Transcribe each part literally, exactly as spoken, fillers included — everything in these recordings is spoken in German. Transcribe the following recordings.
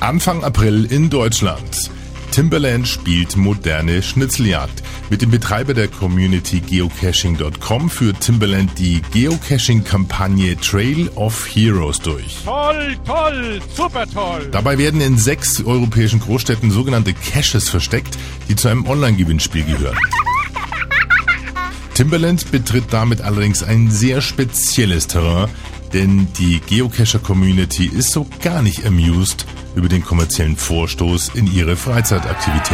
Anfang April in Deutschland. Timbaland spielt moderne Schnitzeljagd. Mit dem Betreiber der Community Geocaching Punkt com führt Timbaland die Geocaching-Kampagne Trail of Heroes durch. Toll, toll, super toll. Dabei werden in sechs europäischen Großstädten sogenannte Caches versteckt, die zu einem Online-Gewinnspiel gehören. Timbaland betritt damit allerdings ein sehr spezielles Terrain, denn die Geocacher-Community ist so gar nicht amused über den kommerziellen Vorstoß in ihre Freizeitaktivitäten.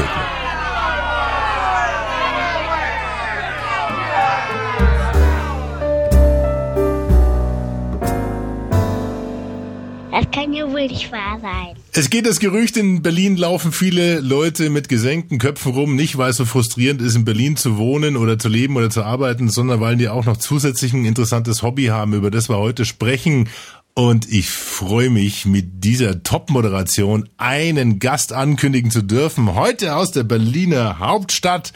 Das kann ja wohl nicht wahr sein. Es geht das Gerücht, in Berlin laufen viele Leute mit gesenkten Köpfen rum, nicht weil es so frustrierend ist, in Berlin zu wohnen oder zu leben oder zu arbeiten, sondern weil die auch noch zusätzlich ein interessantes Hobby haben, über das wir heute sprechen. Und ich freue mich, mit dieser Top-Moderation einen Gast ankündigen zu dürfen. Heute aus der Berliner Hauptstadt.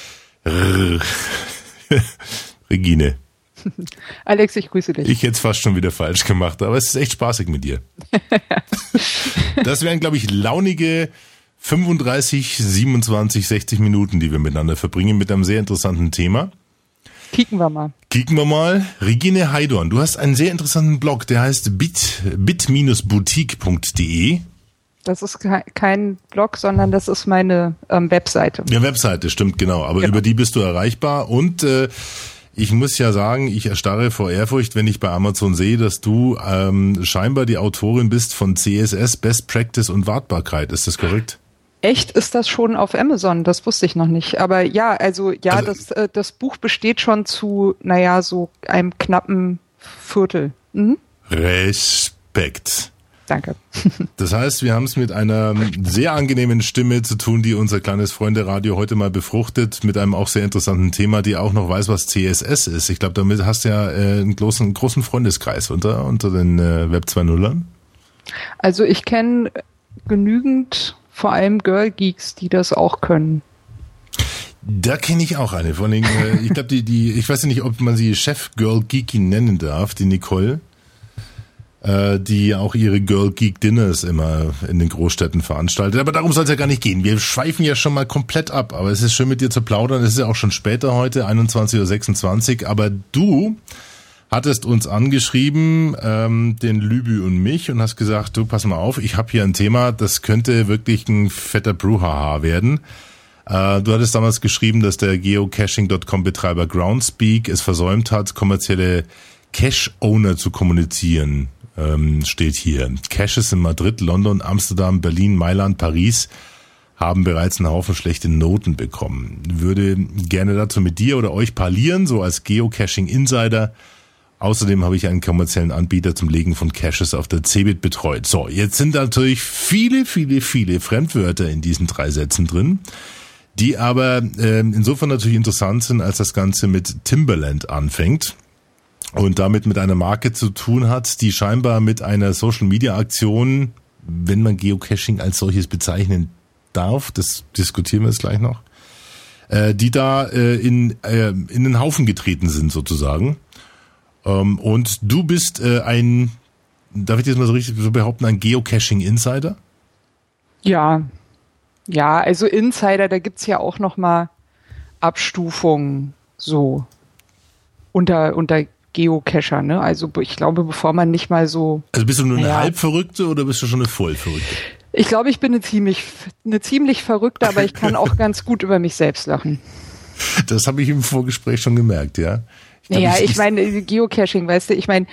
Regine. Alex, ich grüße dich. Ich hätte es fast schon wieder falsch gemacht, aber es ist echt spaßig mit dir. Das wären, glaube ich, launige fünfunddreißig, siebenundzwanzig, sechzig Minuten, die wir miteinander verbringen, mit einem sehr interessanten Thema. Kicken wir mal. Kicken wir mal. Regine Heidorn, du hast einen sehr interessanten Blog, der heißt bit, bit-boutique punkt de. Das ist kein Blog, sondern das ist meine ähm, Webseite. Ja, Webseite, stimmt, genau. Aber genau. Über die bist du erreichbar und äh, ich muss ja sagen, ich erstarre vor Ehrfurcht, wenn ich bei Amazon sehe, dass du ähm, scheinbar die Autorin bist von C S S, Best Practice und Wartbarkeit. Ist das korrekt? Echt? Ist das schon auf Amazon? Das wusste ich noch nicht. Aber ja, also ja, also, das, äh, das Buch besteht schon zu, naja, so einem knappen Viertel. Mhm. Respekt. Danke. Das heißt, wir haben es mit einer sehr angenehmen Stimme zu tun, die unser kleines Freunde-Radio heute mal befruchtet, mit einem auch sehr interessanten Thema, die auch noch weiß, was C S S ist. Ich glaube, damit hast du ja äh, einen großen, großen Freundeskreis unter, unter den äh, Web zwei Nullern. Also ich kenne genügend, vor allem Girl Geeks, die das auch können. Da kenne ich auch eine. Von den, äh, ich glaube, die, die, ich weiß nicht, ob man sie Chef Girl Geeky nennen darf, die Nicole, äh, die auch ihre Girl Geek Dinners immer in den Großstädten veranstaltet. Aber darum soll es ja gar nicht gehen. Wir schweifen ja schon mal komplett ab. Aber es ist schön, mit dir zu plaudern. Es ist ja auch schon später heute, einundzwanzig Uhr sechsundzwanzig. Aber du hattest uns angeschrieben, ähm, den Lübü und mich, und hast gesagt, du, pass mal auf, ich habe hier ein Thema, das könnte wirklich ein fetter Brouhaha werden. Äh, du hattest damals geschrieben, dass der Geocaching Punkt com Betreiber Groundspeak es versäumt hat, kommerzielle Cache-Owner zu kommunizieren, ähm, steht hier. Caches in Madrid, London, Amsterdam, Berlin, Mailand, Paris haben bereits einen Haufen schlechte Noten bekommen. Würde gerne dazu mit dir oder euch parlieren, so als Geocaching-Insider. Außerdem habe ich einen kommerziellen Anbieter zum Legen von Caches auf der Cebit betreut. So, jetzt sind natürlich viele, viele, viele Fremdwörter in diesen drei Sätzen drin, die aber äh, insofern natürlich interessant sind, als das Ganze mit Timbaland anfängt und damit mit einer Marke zu tun hat, die scheinbar mit einer Social-Media-Aktion, wenn man Geocaching als solches bezeichnen darf, das diskutieren wir jetzt gleich noch, äh, die da äh, in, äh, in den Haufen getreten sind sozusagen. Um, und du bist äh, ein, darf ich das mal so richtig so behaupten, ein Geocaching-Insider? Ja, ja, also Insider, da gibt's ja auch noch mal Abstufungen so unter unter Geocacher, ne? Also ich glaube, bevor man nicht mal so. Also bist du nur eine ja, Halbverrückte oder bist du schon eine Vollverrückte? Ich glaube, ich bin eine ziemlich eine ziemlich Verrückte, aber ich kann auch ganz gut über mich selbst lachen. Das habe ich im Vorgespräch schon gemerkt, ja. Ich glaub, naja, ich, ich meine, Geocaching, weißt du, ich meine,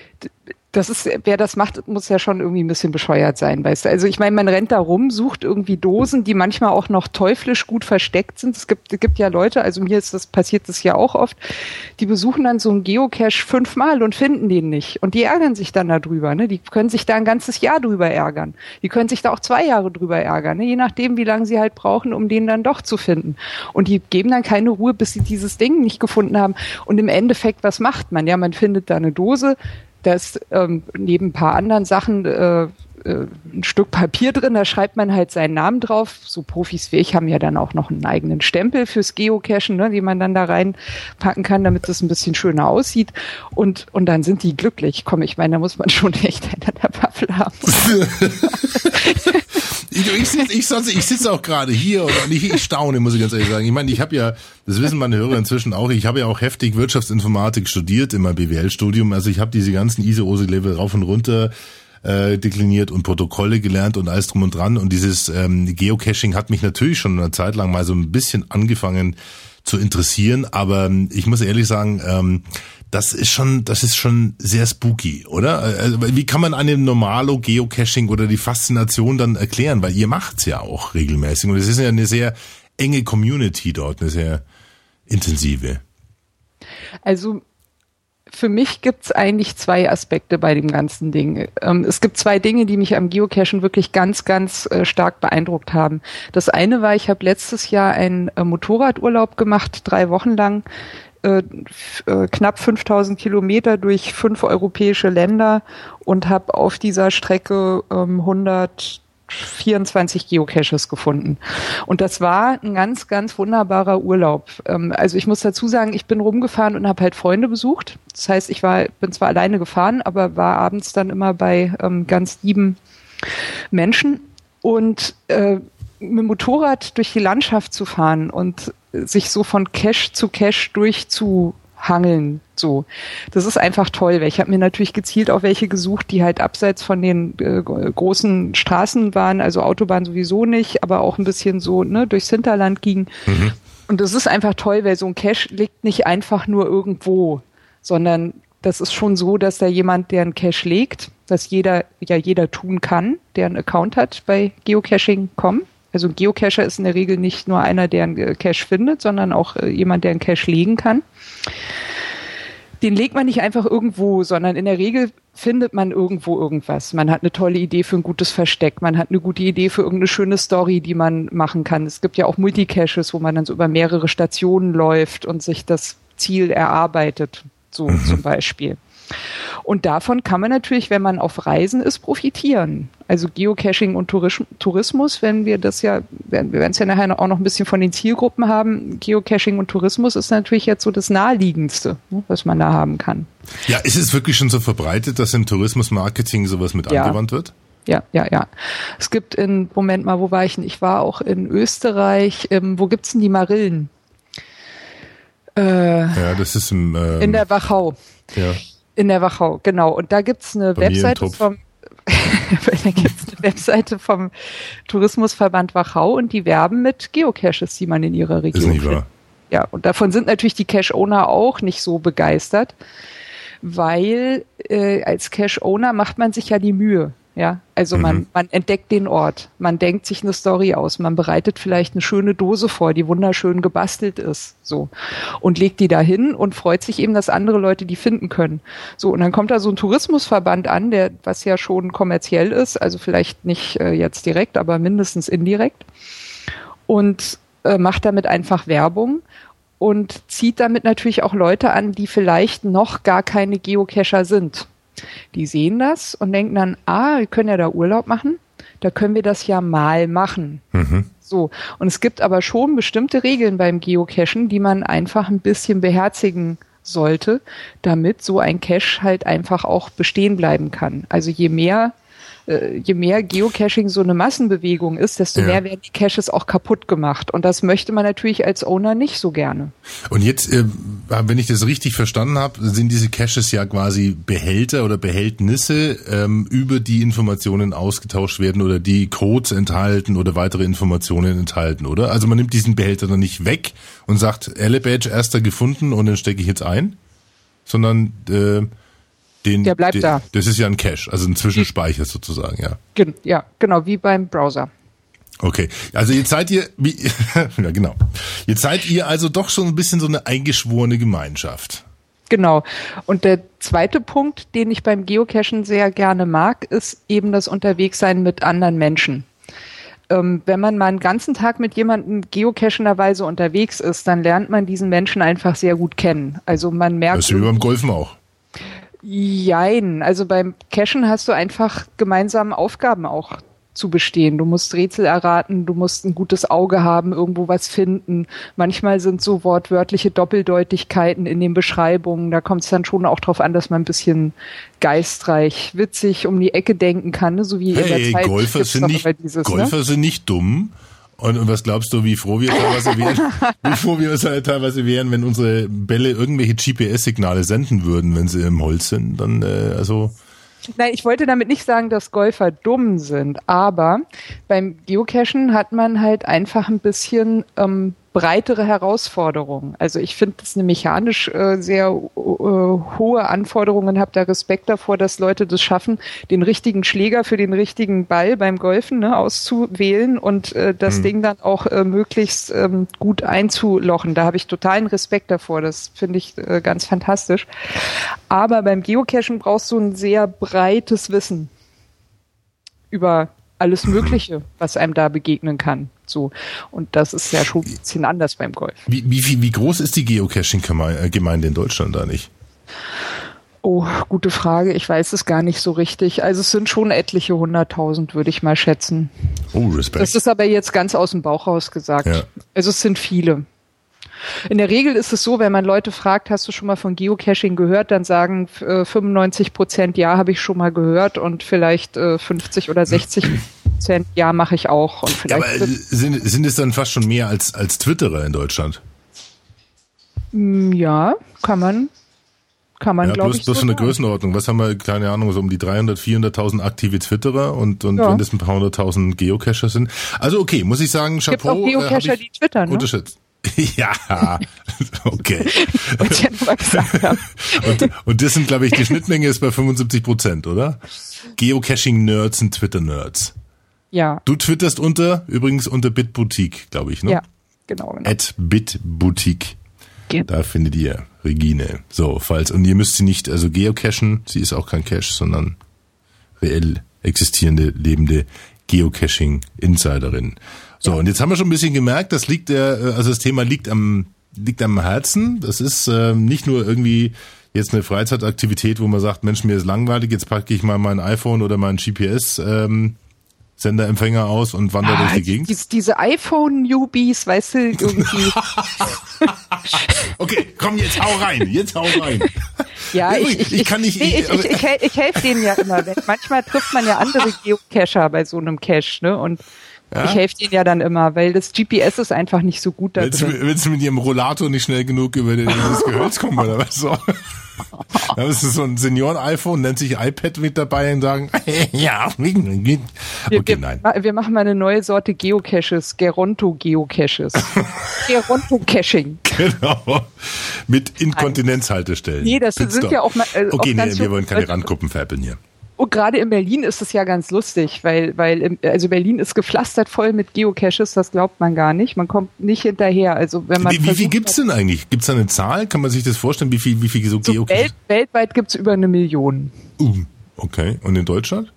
das ist, wer das macht, muss ja schon irgendwie ein bisschen bescheuert sein, weißt du. Also ich meine, man rennt da rum, sucht irgendwie Dosen, die manchmal auch noch teuflisch gut versteckt sind. Es gibt, es gibt ja Leute, also mir ist das, passiert das ja auch oft, die besuchen dann so einen Geocache fünfmal und finden den nicht. Und die ärgern sich dann darüber, ne. Die können sich da ein ganzes Jahr drüber ärgern. Die können sich da auch zwei Jahre drüber ärgern, ne. Je nachdem, wie lange sie halt brauchen, um den dann doch zu finden. Und die geben dann keine Ruhe, bis sie dieses Ding nicht gefunden haben. Und im Endeffekt, was macht man? Ja, man findet da eine Dose, das ähm, neben ein paar anderen Sachen äh, äh, ein Stück Papier drin, da schreibt man halt seinen Namen drauf. So Profis wie ich haben ja dann auch noch einen eigenen Stempel fürs Geocachen, ne, den man dann da reinpacken kann, damit es ein bisschen schöner aussieht. Und, und dann sind die glücklich. Komm, ich meine, da muss man schon echt einen an der Waffel haben. Ich, ich sitze ich, sonst- ich sitze auch gerade hier und ich, ich staune, muss ich ganz ehrlich sagen. Ich meine, ich habe ja, das wissen meine Hörer inzwischen auch, ich habe ja auch heftig Wirtschaftsinformatik studiert in meinem B W L-Studium. Also ich habe diese ganzen I S O-Level rauf und runter äh, dekliniert und Protokolle gelernt und alles drum und dran. Und dieses ähm, Geocaching hat mich natürlich schon eine Zeit lang mal so ein bisschen angefangen zu interessieren. Aber ähm, ich muss ehrlich sagen, ähm, das ist schon, das ist schon sehr spooky, oder? Also, wie kann man einem normalo Geocaching oder die Faszination dann erklären? Weil ihr macht's ja auch regelmäßig und es ist ja eine sehr enge Community dort, eine sehr intensive. Also für mich gibt's eigentlich zwei Aspekte bei dem ganzen Ding. Ähm, es gibt zwei Dinge, die mich am Geocachen wirklich ganz, ganz äh, stark beeindruckt haben. Das eine war, ich habe letztes Jahr einen äh, Motorradurlaub gemacht, drei Wochen lang, äh, f- äh, knapp fünftausend Kilometer durch fünf europäische Länder und habe auf dieser Strecke ähm, hundertvierundzwanzig Geocaches gefunden. Und das war ein ganz, ganz wunderbarer Urlaub. Ähm, also ich muss dazu sagen, ich bin rumgefahren und habe halt Freunde besucht. Das heißt, ich war, bin zwar alleine gefahren, aber war abends dann immer bei ähm, ganz lieben Menschen. Und äh, mit dem Motorrad durch die Landschaft zu fahren und sich so von Cache zu Cache durchzuhangeln, so. Das ist einfach toll, weil ich habe mir natürlich gezielt auch welche gesucht, die halt abseits von den äh, großen Straßen waren, also Autobahn sowieso nicht, aber auch ein bisschen so, ne, durchs Hinterland ging. Mhm. Und das ist einfach toll, weil so ein Cache liegt nicht einfach nur irgendwo, sondern das ist schon so, dass da jemand, der einen Cache legt, dass jeder, ja jeder tun kann, der einen Account hat bei geocaching punkt com. Also ein Geocacher ist in der Regel nicht nur einer, der einen Cache findet, sondern auch äh, jemand, der einen Cache legen kann. Den legt man nicht einfach irgendwo, sondern in der Regel findet man irgendwo irgendwas. Man hat eine tolle Idee für ein gutes Versteck, man hat eine gute Idee für irgendeine schöne Story, die man machen kann. Es gibt ja auch Multicaches, wo man dann so über mehrere Stationen läuft und sich das Ziel erarbeitet, so mhm. zum Beispiel. Und davon kann man natürlich, wenn man auf Reisen ist, profitieren. Also Geocaching und Tourismus, wenn wir das ja, wir werden es ja nachher auch noch ein bisschen von den Zielgruppen haben. Geocaching und Tourismus ist natürlich jetzt so das Naheliegendste, was man da haben kann. Ja, ist es wirklich schon so verbreitet, dass im Tourismusmarketing sowas mit ja. angewandt wird? Ja, ja, ja. Es gibt in, Moment mal, wo war ich denn? Ich war auch in Österreich. Ähm, wo gibt's denn die Marillen? Äh, ja, das ist im, ähm, in der Wachau. Ja. In der Wachau, genau. Und da gibt's eine Webseite vom da gibt's eine Webseite vom Tourismusverband Wachau und die werben mit Geocaches, die man in ihrer Region ist nicht findet. wahr. Ja, und davon sind natürlich die Cache-Owner auch nicht so begeistert, weil äh, als Cache-Owner macht man sich ja die Mühe. Ja, also man, mhm. man entdeckt den Ort, man denkt sich eine Story aus, man bereitet vielleicht eine schöne Dose vor, die wunderschön gebastelt ist, so, und legt die da hin und freut sich eben, dass andere Leute die finden können. So, und dann kommt da so ein Tourismusverband an, der, was ja schon kommerziell ist, also vielleicht nicht äh, jetzt direkt, aber mindestens indirekt, und äh, macht damit einfach Werbung und zieht damit natürlich auch Leute an, die vielleicht noch gar keine Geocacher sind. Die sehen das und denken dann, ah, wir können ja da Urlaub machen, da können wir das ja mal machen. Mhm. So. Und es gibt aber schon bestimmte Regeln beim Geocachen, die man einfach ein bisschen beherzigen sollte, damit so ein Cache halt einfach auch bestehen bleiben kann. Also je mehr je mehr Geocaching so eine Massenbewegung ist, desto ja. mehr werden die Caches auch kaputt gemacht. Und das möchte man natürlich als Owner nicht so gerne. Und jetzt, äh, wenn ich das richtig verstanden habe, sind diese Caches ja quasi Behälter oder Behältnisse, ähm, über die Informationen ausgetauscht werden oder die Codes enthalten oder weitere Informationen enthalten, oder? Also man nimmt diesen Behälter dann nicht weg und sagt, Elebadge erster gefunden und den stecke ich jetzt ein, sondern äh, Den, der bleibt den, da. Das ist ja ein Cache, also ein Zwischenspeicher sozusagen, ja. Gen- ja, genau, wie beim Browser. Okay, also jetzt seid ihr, wie, ja genau, jetzt seid ihr also doch schon ein bisschen so eine eingeschworene Gemeinschaft. Genau. Und der zweite Punkt, den ich beim Geocachen sehr gerne mag, ist eben das Unterwegssein mit anderen Menschen. Ähm, wenn man mal einen ganzen Tag mit jemandem geocachenderweise unterwegs ist, dann lernt man diesen Menschen einfach sehr gut kennen. Also man merkt. Das ist wie beim Golfen auch. Jein, also beim Cashen hast du einfach gemeinsame Aufgaben auch zu bestehen. Du musst Rätsel erraten, du musst ein gutes Auge haben, irgendwo was finden. Manchmal sind so wortwörtliche Doppeldeutigkeiten in den Beschreibungen. Da kommt es dann schon auch drauf an, dass man ein bisschen geistreich, witzig um die Ecke denken kann, ne? So wie hey, in der Zeit. Golfer sind nicht, dieses, Golfer ne? sind nicht dumm. Und, und was glaubst du, wie froh wir teilweise wären, wie froh wir teilweise wären, wenn unsere Bälle irgendwelche G P S-Signale senden würden, wenn sie im Holz sind? Dann, äh, also. Nein, ich wollte damit nicht sagen, dass Golfer dumm sind, aber beim Geocachen hat man halt einfach ein bisschen ähm, breitere Herausforderungen. Also ich finde, dass eine mechanisch äh, sehr äh, hohe Anforderungen, habe da Respekt davor, dass Leute das schaffen, den richtigen Schläger für den richtigen Ball beim Golfen ne, auszuwählen und äh, das hm. Ding dann auch äh, möglichst ähm, gut einzulochen. Da habe ich totalen Respekt davor. Das finde ich äh, ganz fantastisch. Aber beim Geocachen brauchst du ein sehr breites Wissen über alles Mögliche, was einem da begegnen kann. So. Und das ist ja schon ein bisschen anders beim Golf. Wie, wie, wie groß ist die Geocaching-Gemeinde in Deutschland eigentlich? Oh, gute Frage. Ich weiß es gar nicht so richtig. Also es sind schon etliche hunderttausend, würde ich mal schätzen. Oh, Respekt. Das ist aber jetzt ganz aus dem Bauch raus gesagt. Ja. Also es sind viele. In der Regel ist es so, wenn man Leute fragt, hast du schon mal von Geocaching gehört, dann sagen äh, fünfundneunzig Prozent ja, habe ich schon mal gehört und vielleicht äh, fünfzig oder sechzig Prozent ja, mache ich auch. Und vielleicht ja, aber sind, sind es dann fast schon mehr als, als Twitterer in Deutschland? Ja, kann man, kann man, ja, glaube bloß, ich. Bloß so von der sagen. Größenordnung. Was haben wir, keine Ahnung, so um die dreihundert, vierhunderttausend aktive Twitterer und, und ja. wenn das ein paar hunderttausend Geocacher sind. Also okay, muss ich sagen, Chapeau. Es gibt auch Geocacher, äh, die twittern, ne? Unterschätzt. Ja, okay. Was ich ja nur mal gesagt habe. Und, und das sind, glaube ich, die Schnittmenge ist bei fünfundsiebzig Prozent, oder? Geocaching-Nerds und Twitter-Nerds. Ja. Du twitterst unter, übrigens unter Bitboutique, glaube ich, ne? Ja, genau. genau. At Bitboutique. Genau. Da findet ihr Regine. So, falls, und ihr müsst sie nicht, also geocachen, sie ist auch kein Cache, sondern reell existierende, lebende Geocaching-Insiderin. So, und jetzt haben wir schon ein bisschen gemerkt, das liegt der, also das Thema liegt am, liegt am Herzen. Das ist ähm, nicht nur irgendwie jetzt eine Freizeitaktivität, wo man sagt, Mensch, mir ist langweilig, jetzt packe ich mal mein iPhone oder meinen G P S ähm, Senderempfänger aus und wandere ah, durch die Gegend. Die, diese iPhone-Newbies, weißt du, irgendwie. Okay, komm, jetzt hau rein, jetzt hau rein. Ja, ich, ich, ich kann nicht. Nee, ich, ich, ich, ich, ich helfe denen ja immer. Manchmal trifft man ja andere Geocacher bei so einem Cache, ne? Und ja? Ich helfe denen ja dann immer, weil das G P S ist einfach nicht so gut da willst drin. Du, willst du mit ihrem Rollator nicht schnell genug über das Gehölz kommen oder was so? Da ist so ein Senioren-iPhone, nennt sich iPad mit dabei und sagen, ja, okay, wir, nein. Wir, wir machen mal eine neue Sorte Geocaches, Geronto-Geocaches. Geronto-Caching. Genau. Mit Inkontinenzhaltestellen. Nee, das Pitstop. sind ja auch mal. Äh, okay, auch nee, wir wollen keine Randgruppen veräppeln hier. Und gerade in Berlin ist es ja ganz lustig, weil, weil, also Berlin ist gepflastert voll mit Geocaches, das glaubt man gar nicht. Man kommt nicht hinterher. Also wenn man wie, wie viel gibt's denn eigentlich? Gibt's da eine Zahl? Kann man sich das vorstellen? Wie viel, wie viel so, so Geocaches? Welt, weltweit gibt's über eine Million. Uh, okay. Und in Deutschland?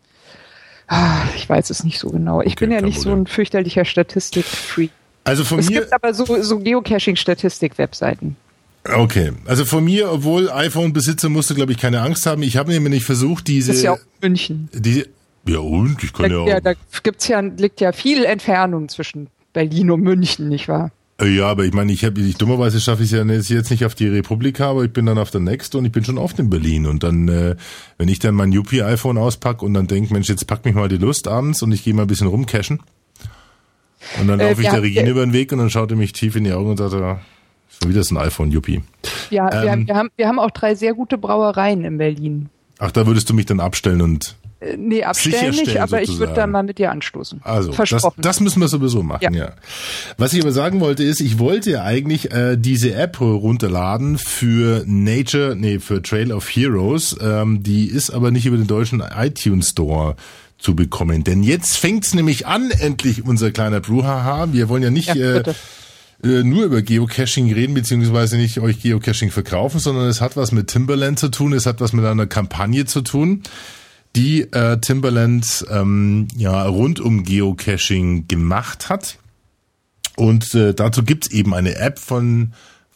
Ah, ich weiß es nicht so genau. Ich okay, bin ja nicht Problem. so ein fürchterlicher Statistik-Freak. Also von es mir. Es gibt aber so, so Geocaching-Statistik-Webseiten. Okay, also von mir, obwohl iPhone-Besitzer musst du, glaube ich, keine Angst haben. Ich habe nämlich versucht, diese... Das ist ja auch München. Die, ja und? Ich kann da, ja auch... Ja, da gibt's ja, liegt ja viel Entfernung zwischen Berlin und München, nicht wahr? Ja, aber ich meine, ich habe, ich, dummerweise schaffe ich es ja jetzt nicht auf die Republika, aber ich bin dann auf der Next und ich bin schon oft in Berlin. Und dann, äh, wenn ich dann mein Yuppie-iPhone auspacke und dann denke, Mensch, jetzt packt mich mal die Lust abends und ich gehe mal ein bisschen rumcashen. Und dann laufe äh, ich der Regine äh, über den Weg und dann schaut er mich tief in die Augen und sagt, ja, schon wieder ist ein iPhone, Yuppie. Ja, ähm, wir, haben, wir, haben, wir haben auch drei sehr gute Brauereien in Berlin. Ach, da würdest du mich dann abstellen und äh, Nee, abstellen nicht, aber sozusagen. Ich würde da mal mit dir anstoßen. Also, das, das müssen wir sowieso machen, ja. ja. Was ich aber sagen wollte ist, ich wollte ja eigentlich äh, diese App runterladen für Nature, nee, für Trail of Heroes. Ähm, die ist aber nicht über den deutschen iTunes Store zu bekommen. Denn jetzt fängt's nämlich an, endlich unser kleiner Brouhaha. Wir wollen ja nicht... Ja, äh, nur über Geocaching reden, beziehungsweise nicht euch Geocaching verkaufen, sondern es hat was mit Timberland zu tun, es hat was mit einer Kampagne zu tun, die äh, Timberland ähm, ja rund um Geocaching gemacht hat. Und äh, dazu gibt's eben eine App von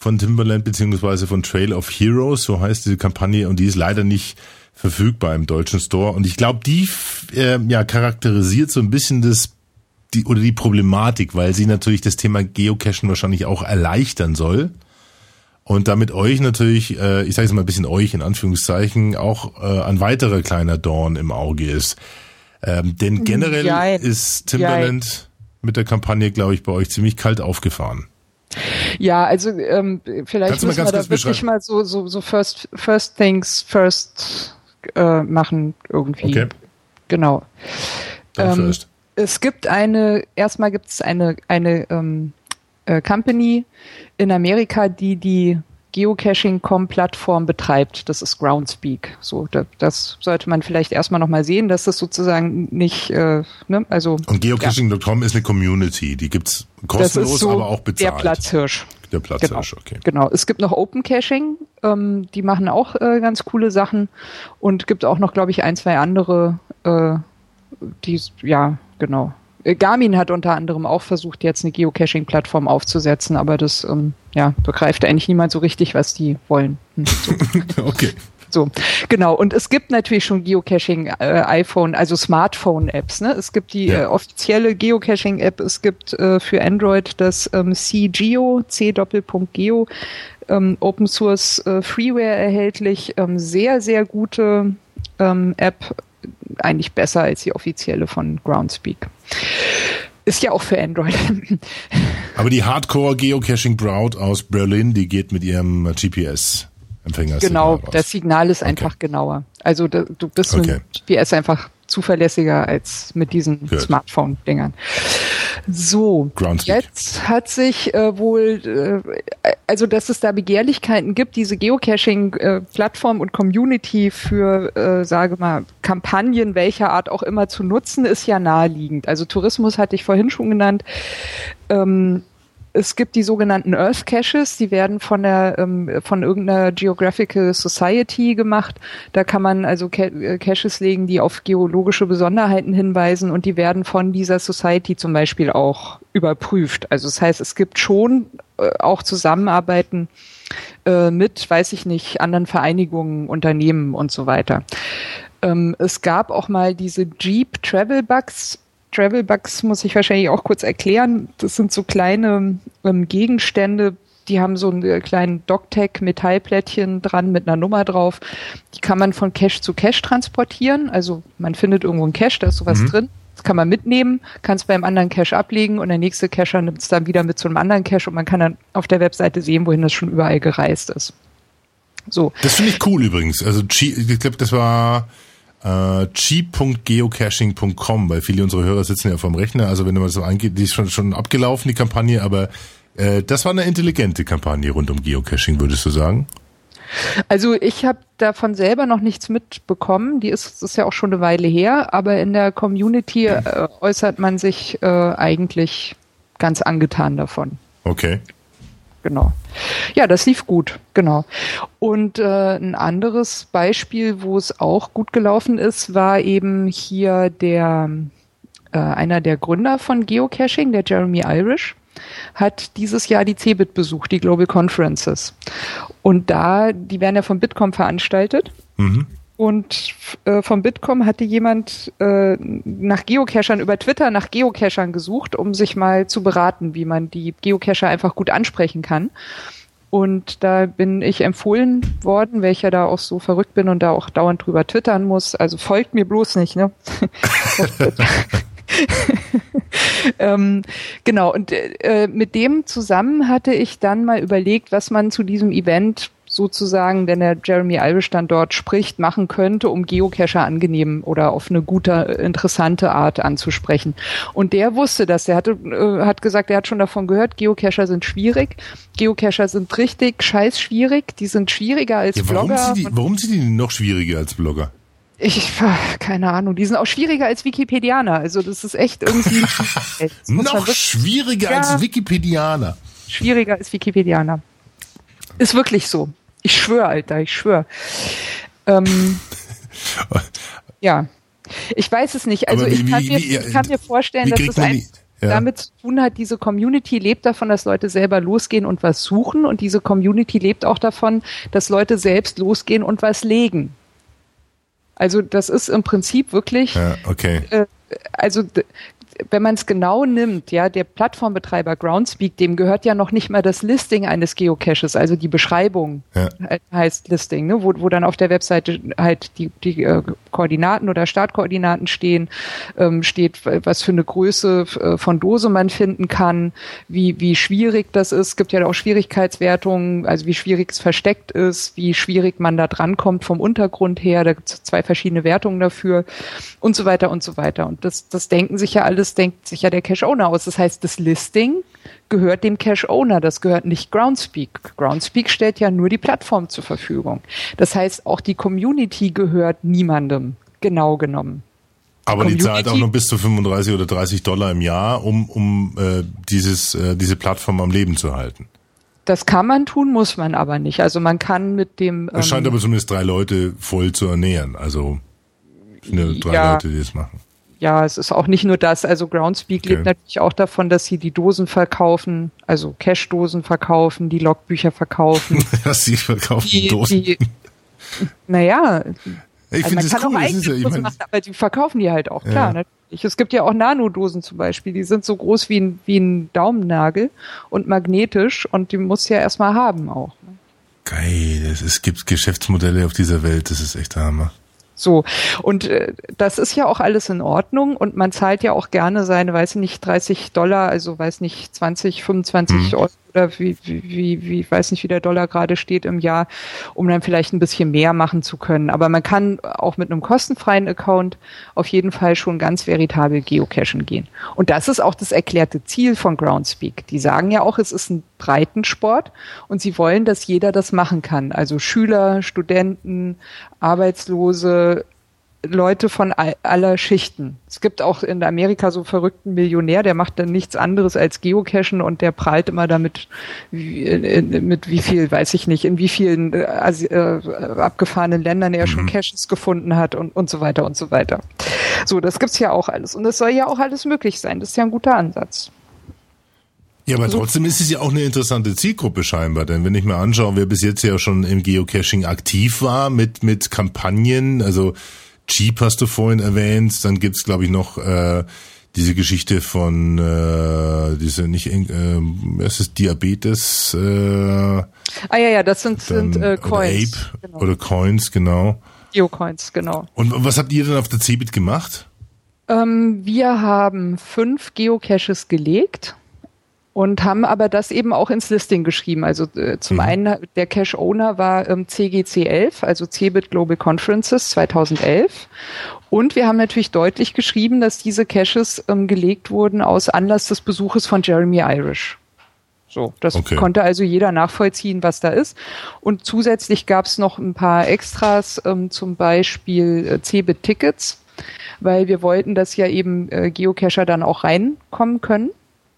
von Timbaland beziehungsweise von Trail of Heroes, so heißt diese Kampagne, und die ist leider nicht verfügbar im deutschen Store. Und ich glaube, die äh, ja charakterisiert so ein bisschen das die oder die Problematik, weil sie natürlich das Thema Geocachen wahrscheinlich auch erleichtern soll und damit euch natürlich, äh, ich sage jetzt mal ein bisschen euch in Anführungszeichen, auch äh, ein weiterer kleiner Dorn im Auge ist. Ähm, denn generell Jein. ist Timbaland Jein. mit der Kampagne, glaube ich, bei euch ziemlich kalt aufgefahren. Ja, also ähm, vielleicht müssen wir da wirklich mal so so so first first things first äh, machen irgendwie. Okay. Genau. Dann ähm, first. Es gibt eine, erstmal gibt es eine eine ähm, äh, Company in Amerika, die die Geocaching Punkt com-Plattform betreibt. Das ist Groundspeak. So, da, das sollte man vielleicht erstmal nochmal sehen, dass das sozusagen nicht, äh, ne, also. Und Geocaching Punkt com ja. ist eine Community, die gibt's kostenlos, so aber auch bezahlt. Der Platzhirsch. Der Platzhirsch, genau. okay. Genau. Es gibt noch Open Caching, ähm, die machen auch äh, ganz coole Sachen und gibt auch noch, glaube ich, ein, zwei andere, äh, die, ja, genau. Garmin hat unter anderem auch versucht, jetzt eine Geocaching-Plattform aufzusetzen, aber das ähm, ja, begreift eigentlich niemand so richtig, was die wollen. Hm, so. Okay. So, genau. Und es gibt natürlich schon Geocaching-iPhone, äh, also Smartphone-Apps. Ne? Es gibt die ja. äh, offizielle Geocaching-App, es gibt äh, für Android das ähm, C-Geo, C-Doppelpunkt-Geo, ähm, Open Source äh, Freeware erhältlich, ähm, sehr, sehr gute ähm, App, eigentlich besser als die offizielle von Groundspeak. Ist ja auch für Android. Aber die Hardcore-Geocaching-Braut aus Berlin, die geht mit ihrem G P S-Empfänger. Genau, das Signal ist okay. einfach genauer. Also da, du bist okay. mit G P S einfach zuverlässiger als mit diesen Good. Smartphone-Dingern. So, jetzt hat sich äh, wohl, äh, also dass es da Begehrlichkeiten gibt, diese Geocaching-Plattform äh, und Community für, äh, sage mal, Kampagnen welcher Art auch immer zu nutzen, ist ja naheliegend. Also Tourismus hatte ich vorhin schon genannt. Ähm, Es gibt die sogenannten Earth Caches, die werden von der ähm, von irgendeiner Geographical Society gemacht. Da kann man also Ca- Caches legen, die auf geologische Besonderheiten hinweisen und die werden von dieser Society zum Beispiel auch überprüft. Also das heißt, es gibt schon äh, auch Zusammenarbeiten äh, mit, weiß ich nicht, anderen Vereinigungen, Unternehmen und so weiter. Ähm, es gab auch mal diese Jeep Travel Bugs. Travel Bugs muss ich wahrscheinlich auch kurz erklären. Das sind so kleine ähm, Gegenstände, die haben so einen kleinen Doctech-Metallplättchen dran mit einer Nummer drauf. Die kann man von Cache zu Cache transportieren. Also man findet irgendwo einen Cache, da ist sowas mhm. drin. Das kann man mitnehmen, kann es beim anderen Cache ablegen und der nächste Cacher nimmt es dann wieder mit zu einem anderen Cache und man kann dann auf der Webseite sehen, wohin das schon überall gereist ist. So. Das finde ich cool übrigens. Also ich glaube, das war Uh, g punkt geocaching punkt com, weil viele unserer Hörer sitzen ja vor dem Rechner, also wenn du mal so angeht, die ist schon, schon abgelaufen, die Kampagne, aber äh, das war eine intelligente Kampagne rund um Geocaching, würdest du sagen? Also ich habe davon selber noch nichts mitbekommen, die ist, das ist ja auch schon eine Weile her, aber in der Community äh, äußert man sich äh, eigentlich ganz angetan davon. Okay. Genau. Ja, das lief gut, genau. Und äh, ein anderes Beispiel, wo es auch gut gelaufen ist, war eben hier der äh, einer der Gründer von Geocaching, der Jeremy Irish, hat dieses Jahr die C eBIT besucht, die Global Conferences. Und da, die werden ja vom Bitkom veranstaltet. Mhm. Und äh, vom Bitkom hatte jemand äh, nach Geocachern über Twitter nach Geocachern gesucht, um sich mal zu beraten, wie man die Geocacher einfach gut ansprechen kann. Und da bin ich empfohlen worden, weil ich ja da auch so verrückt bin und da auch dauernd drüber twittern muss. Also folgt mir bloß nicht, ne? ähm, genau, und äh, mit dem zusammen hatte ich dann mal überlegt, was man zu diesem Event sozusagen, wenn der Jeremy Irish dann dort spricht, machen könnte, um Geocacher angenehm oder auf eine gute, interessante Art anzusprechen. Und der wusste das. Der hatte, äh, hat gesagt, er hat schon davon gehört, Geocacher sind schwierig. Geocacher sind richtig scheiß schwierig. Die sind schwieriger als ja, warum Blogger. Sind die, warum sind die noch schwieriger als Blogger? Ich, keine Ahnung, die sind auch schwieriger als Wikipedianer. Also das ist echt irgendwie... noch schwieriger ja, als Wikipedianer. Schwieriger als Wikipedianer. Ist wirklich so. Ich schwöre, Alter, ich schwöre. Ähm, ja, ich weiß es nicht. Also wie, ich, kann wie, mir, wie, ich kann mir vorstellen, dass es ein... ja. damit zu tun hat, diese Community lebt davon, dass Leute selber losgehen und was suchen und diese Community lebt auch davon, dass Leute selbst losgehen und was legen. Also das ist im Prinzip wirklich, ja, okay. äh, also d- wenn man es genau nimmt, ja, der Plattformbetreiber Groundspeak, dem gehört ja noch nicht mal das Listing eines Geocaches, also die Beschreibung ja. heißt Listing, ne, wo, wo dann auf der Webseite halt die, die äh, Koordinaten oder Startkoordinaten stehen, ähm, steht, was für eine Größe äh, von Dose man finden kann, wie, wie schwierig das ist. Es gibt ja auch Schwierigkeitswertungen, also wie schwierig es versteckt ist, wie schwierig man da drankommt vom Untergrund her. Da gibt es zwei verschiedene Wertungen dafür und so weiter und so weiter. Und das, das denken sich ja alles, denkt sich ja der Cache-Owner aus. Das heißt, das Listing gehört dem Cache-Owner, das gehört nicht Groundspeak. Groundspeak stellt ja nur die Plattform zur Verfügung. Das heißt, auch die Community gehört niemandem, genau genommen. Aber die Community zahlt auch noch bis zu fünfunddreißig oder dreißig Dollar im Jahr, um, um äh, dieses, äh, diese Plattform am Leben zu halten. Das kann man tun, muss man aber nicht. Also man kann mit dem... Es scheint ähm, aber zumindest drei Leute voll zu ernähren. Also ne, drei ja. Leute, die das machen. Ja, es ist auch nicht nur das. Also Groundspeak Okay. lebt natürlich auch davon, dass sie die Dosen verkaufen, also Cache-Dosen verkaufen, die Logbücher verkaufen. Ja, sie verkaufen die, Dosen. die, naja, Ich also finde man das kann cool. auch Das eigene ist ja, ich Dosen mein, machen, aber die verkaufen die halt auch, klar. Ja. Natürlich. Es gibt ja auch Nanodosen zum Beispiel, die sind so groß wie ein, wie ein Daumennagel und magnetisch und die muss ja erstmal haben auch. geil. Es, es gibt Geschäftsmodelle auf dieser Welt. Das ist echt der Hammer. So, und äh, das ist ja auch alles in Ordnung und man zahlt ja auch gerne seine, weiß ich nicht, dreißig Dollar, also weiß nicht, zwanzig, fünfundzwanzig Mhm. Euro oder wie, wie, wie, weiß nicht, wie der Dollar gerade steht im Jahr, um dann vielleicht ein bisschen mehr machen zu können. Aber man kann auch mit einem kostenfreien Account auf jeden Fall schon ganz veritabel geocachen gehen. Und das ist auch das erklärte Ziel von Groundspeak. Die sagen ja auch, es ist ein Breitensport und sie wollen, dass jeder das machen kann. Also Schüler, Studenten, Arbeitslose, Leute von all, aller Schichten. Es gibt auch in Amerika so einen verrückten Millionär, der macht dann nichts anderes als Geocachen und der prahlt immer damit, wie, in, mit wie viel, weiß ich nicht, in wie vielen äh, Asi- äh, abgefahrenen Ländern er schon Caches gefunden hat und, und so weiter und so weiter. So, das gibt's ja auch alles. Und das soll ja auch alles möglich sein. Das ist ja ein guter Ansatz. Ja, aber trotzdem ist es ja auch eine interessante Zielgruppe scheinbar, denn wenn ich mir anschaue, wer bis jetzt ja schon im Geocaching aktiv war mit mit Kampagnen, also Jeep hast du vorhin erwähnt, dann gibt's glaube ich noch äh, diese Geschichte von äh, diese nicht äh, was ist Diabetes äh, Ah ja, ja, das sind, dann, sind äh, Coins. oder Ape Genau. oder Coins, genau. Geocoins, genau. Und was habt ihr denn auf der Cebit gemacht? Ähm, wir haben fünf Geocaches gelegt und haben aber das eben auch ins Listing geschrieben. Also äh, zum Mhm. einen, der Cache-Owner war ähm, C G C elf, also Cebit Global Conferences zweitausendelf. Und wir haben natürlich deutlich geschrieben, dass diese Caches ähm, gelegt wurden aus Anlass des Besuches von Jeremy Irish. So, das Okay. konnte also jeder nachvollziehen, was da ist. Und zusätzlich gab es noch ein paar Extras, ähm, zum Beispiel äh, Cebit-Tickets, weil wir wollten, dass ja eben äh, Geocacher dann auch reinkommen können.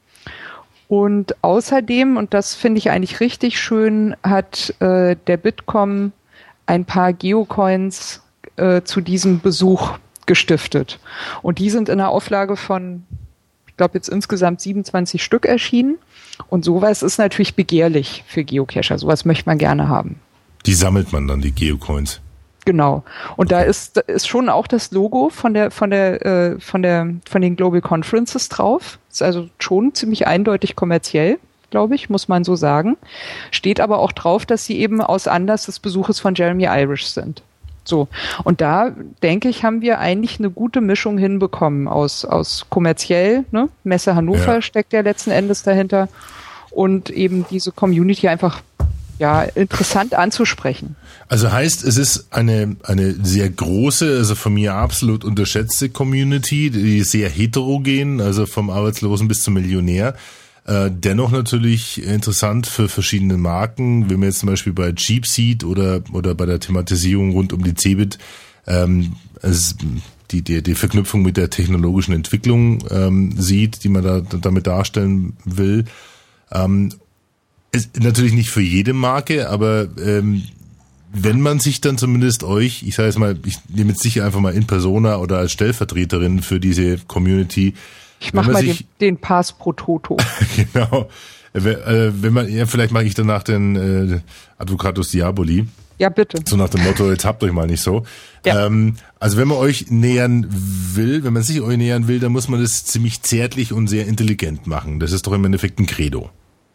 Und außerdem, und das finde ich eigentlich richtig schön, hat äh, der Bitkom ein paar Geocoins äh, zu diesem Besuch gestiftet. Und die sind in einer Auflage von, ich glaube jetzt insgesamt siebenundzwanzig Stück erschienen. Und sowas ist natürlich begehrlich für Geocacher. Sowas möchte man gerne haben. Die sammelt man dann, die Geocoins. Genau. Und da ist, da ist schon auch das Logo von der, von der, äh, von der, von den Global Conferences drauf. Ist also schon ziemlich eindeutig kommerziell, glaube ich, muss man so sagen. Steht aber auch drauf, dass sie eben aus Anlass des Besuches von Jeremy Irish sind. So. Und da, denke ich, haben wir eigentlich eine gute Mischung hinbekommen aus, aus kommerziell, ne? Messe Hannover Ja. steckt ja letzten Endes dahinter und eben diese Community einfach, ja, interessant anzusprechen. Also heißt, es ist eine eine sehr große, also von mir absolut unterschätzte Community, die ist sehr heterogen, also vom Arbeitslosen bis zum Millionär. Äh, dennoch natürlich interessant für verschiedene Marken, wenn man jetzt zum Beispiel bei Jeep sieht oder oder bei der Thematisierung rund um die Cebit, ähm, es, die, die die Verknüpfung mit der technologischen Entwicklung ähm, sieht, die man da damit darstellen will. Ähm, ist natürlich nicht für jede Marke, aber ähm, wenn man sich dann zumindest euch, ich sage jetzt mal, ich nehme jetzt sicher einfach mal in Persona oder als Stellvertreterin für diese Community Ich mach mal den, den Pass pro Toto. Genau. Wenn man, ja, vielleicht mag ich danach den äh, Advocatus Diaboli. Ja, bitte. So nach dem Motto, jetzt habt euch mal nicht so. Ja. Ähm, also wenn man euch nähern will, wenn man sich euch nähern will, dann muss man das ziemlich zärtlich und sehr intelligent machen. Das ist doch im Endeffekt ein Credo.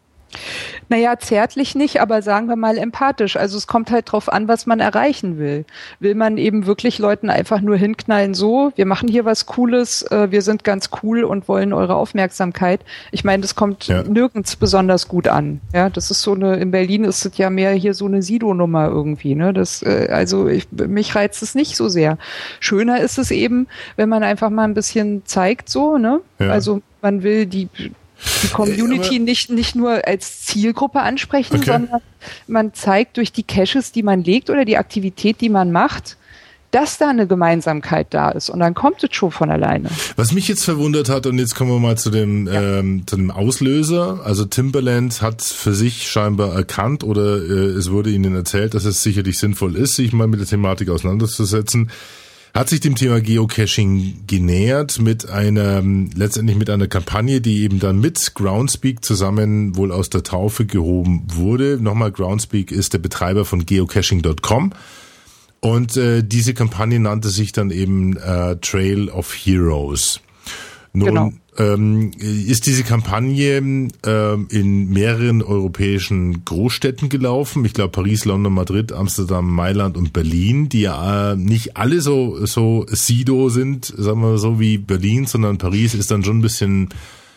Naja, zärtlich nicht, aber sagen wir mal empathisch. Also es kommt halt drauf an, was man erreichen will. Will man eben wirklich Leuten einfach nur hinknallen, so, wir machen hier was Cooles, äh, wir sind ganz cool und wollen eure Aufmerksamkeit. Ich meine, das kommt ja nirgends besonders gut an. Ja, das ist so eine, in Berlin ist es ja mehr hier so eine Sido-Nummer irgendwie, ne? Das, äh, also ich, mich reizt es nicht so sehr. Schöner ist es eben, wenn man einfach mal ein bisschen zeigt, so, ne? Ja. Also man will die die Community äh, nicht nicht nur als Zielgruppe ansprechen, okay, sondern man zeigt durch die Caches, die man legt oder die Aktivität, die man macht, dass da eine Gemeinsamkeit da ist. Und dann kommt es schon von alleine. Was mich jetzt verwundert hat, und jetzt kommen wir mal zu dem, ja. ähm, zu dem Auslöser. Also Timbaland hat für sich scheinbar erkannt oder äh, es wurde ihnen erzählt, dass es sicherlich sinnvoll ist, sich mal mit der Thematik auseinanderzusetzen. Hat sich dem Thema Geocaching genähert mit einer, letztendlich mit einer Kampagne, die eben dann mit Groundspeak zusammen wohl aus der Taufe gehoben wurde. Nochmal, Groundspeak ist der Betreiber von geocaching Punkt com und äh, diese Kampagne nannte sich dann eben äh, Trail of Heroes. Nun, genau. ähm, ist diese Kampagne ähm, in mehreren europäischen Großstädten gelaufen. Ich glaube Paris, London, Madrid, Amsterdam, Mailand und Berlin, die ja äh, nicht alle so so Sido sind, sagen wir so, wie Berlin, sondern Paris ist dann schon ein bisschen